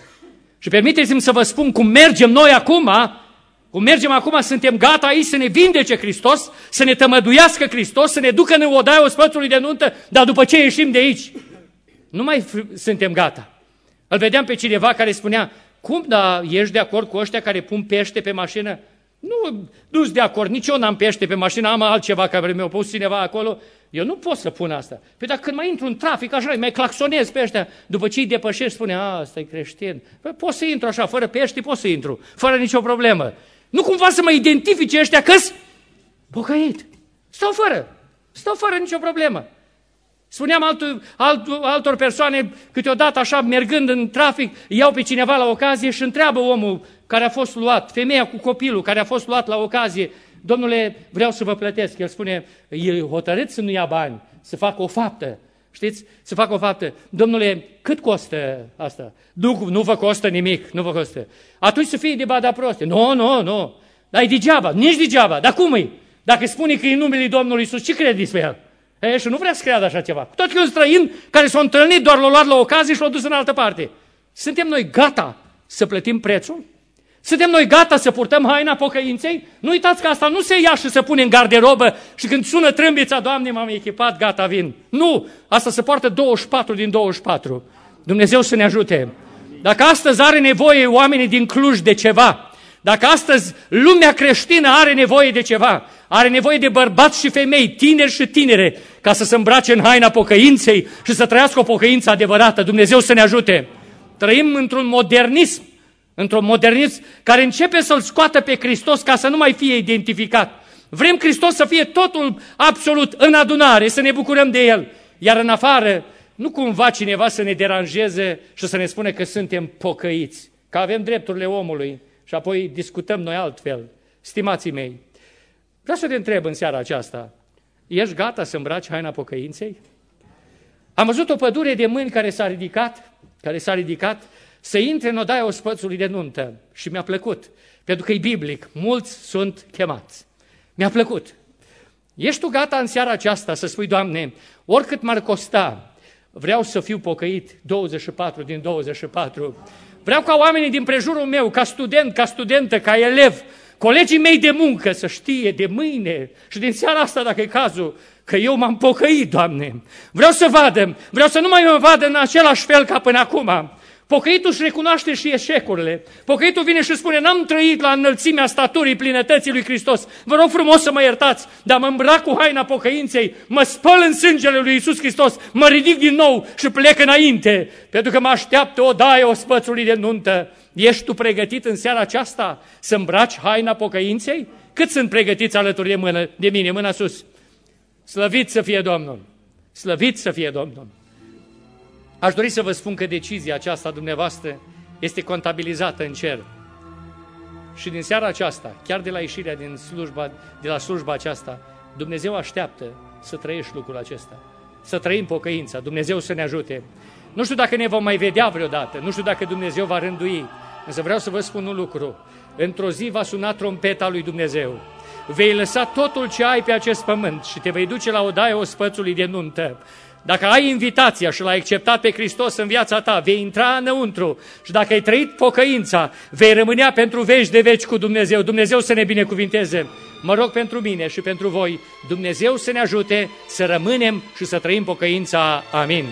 Și permiteți-mi să vă spun cum mergem noi acum. Cum mergem acum, suntem gata aici să ne vindece Hristos, să ne tămăduiască Hristos, să ne ducă în odaia ospățului de nuntă, dar după ce ieșim de aici, nu mai suntem gata. Îl vedeam pe cineva care spunea, cum, da, ești de acord cu ăștia care pun pește pe mașină? Nu, nu-s de acord, nici eu n-am pește pe mașină, am altceva care mi-a pus cineva acolo. Eu nu pot să pun asta. Păi dacă când mai intru în trafic, așa, mai claxonez pe ăștia, după ce îi depășești, spune, a, ăsta e creștin. Păi pot să intru așa, fără pește, pot să intru, fără nicio problemă. Nu cumva să mă identifice ăștia că-s pocăit. Stau fără, stau fără nicio problemă. Spuneam altul, altul, altor persoane, câteodată așa, mergând în trafic, iau pe cineva la ocazie și întreabă omul care a fost luat, femeia cu copilul care a fost luat la ocazie, domnule, vreau să vă plătesc. El spune, e hotărât să nu ia bani, să facă o faptă. Știți? Să facă o faptă. Domnule, cât costă asta? Nu, nu vă costă nimic, nu vă costă. Atunci să fie de bada proste. Nu, nu, nu. Dar e degeaba, nici degeaba. Dar cum e? Dacă spune că e numele Domnului Iisus, ce credeți pe el? E, și nu vrea să creadă așa ceva. Tot că e un străin care s-a întâlnit, doar l-a luat la ocazie și l-a dus în altă parte. Suntem noi gata să plătim prețul? Suntem noi gata să purtăm haina pocăinței? Nu uitați că asta nu se ia și se pune în garderobă și când sună trâmbița, Doamne, m-am echipat, gata, vin. Nu! Asta se poartă douăzeci și patru din douăzeci și patru. Dumnezeu să ne ajute. Dacă astăzi are nevoie oamenii din Cluj de ceva, dacă astăzi lumea creștină are nevoie de ceva, are nevoie de bărbați și femei, tineri și tinere, ca să se îmbrace în haina pocăinței și să trăiască o pocăință adevărată, Dumnezeu să ne ajute. Trăim într-un modernism, într-un modernism care începe să-L scoată pe Hristos ca să nu mai fie identificat. Vrem Hristos să fie totul absolut în adunare, să ne bucurăm de El. Iar în afară, nu cumva cineva să ne deranjeze și să ne spună că suntem pocăiți, că avem drepturile omului și apoi discutăm noi altfel. Stimații mei, vreau să te întreb în seara aceasta, ești gata să îmbraci haina pocăinței? Am văzut o pădure de mâini care s-a ridicat, care s-a ridicat, să intre în odaia ospățului de nuntă și mi-a plăcut, pentru că e biblic, mulți sunt chemați. Mi-a plăcut. Ești tu gata în seara aceasta să spui, Doamne, oricât m-ar costa, vreau să fiu pocăit douăzeci și patru din douăzeci și patru. Vreau ca oamenii din prejurul meu, ca student, ca studentă, ca elev, colegii mei de muncă să știe de mâine și din seara asta, dacă e cazul, că eu m-am pocăit, Doamne. Vreau să vadă, vreau să nu mai mă vadă în același fel ca până acum. Pocăitul își recunoaște și eșecurile. Pocăitul vine și spune, n-am trăit la înălțimea staturii plinătății lui Hristos. Vă rog frumos să mă iertați, dar mă îmbrac cu haina pocăinței, mă spăl în sângele lui Iisus Hristos, mă ridic din nou și plec înainte, pentru că mă așteaptă odaia ospățului de nuntă. Ești tu pregătit în seara aceasta să îmbraci haina pocăinței? Cât sunt pregătiți alături de, mână, de mine, mâna sus? Slăvit să fie Domnul! Slăvit să fie Domnul! Aș dori să vă spun că decizia aceasta dumneavoastră este contabilizată în cer. Și din seara aceasta, chiar de la ieșirea din slujba, de la slujba aceasta, Dumnezeu așteaptă să trăiești lucrul acesta. Să trăim pocăința, Dumnezeu să ne ajute. Nu știu dacă ne vom mai vedea vreodată, nu știu dacă Dumnezeu va rândui, însă vreau să vă spun un lucru. Într-o zi va suna trompeta lui Dumnezeu. Vei lăsa totul ce ai pe acest pământ și te vei duce la odaia ospățului de nuntă. Dacă ai invitația și l-ai acceptat pe Hristos în viața ta, vei intra înăuntru și dacă ai trăit pocăința, vei rămânea pentru veci de veci cu Dumnezeu. Dumnezeu să ne binecuvinteze. Mă rog pentru mine și pentru voi, Dumnezeu să ne ajute să rămânem și să trăim pocăința. Amin.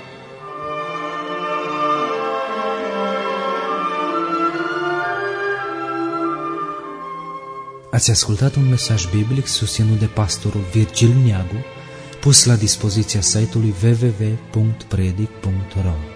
Ați ascultat un mesaj biblic susținut de pastorul Virgil Neagu, pus la dispoziția site-ului w w w punct predic punct r o.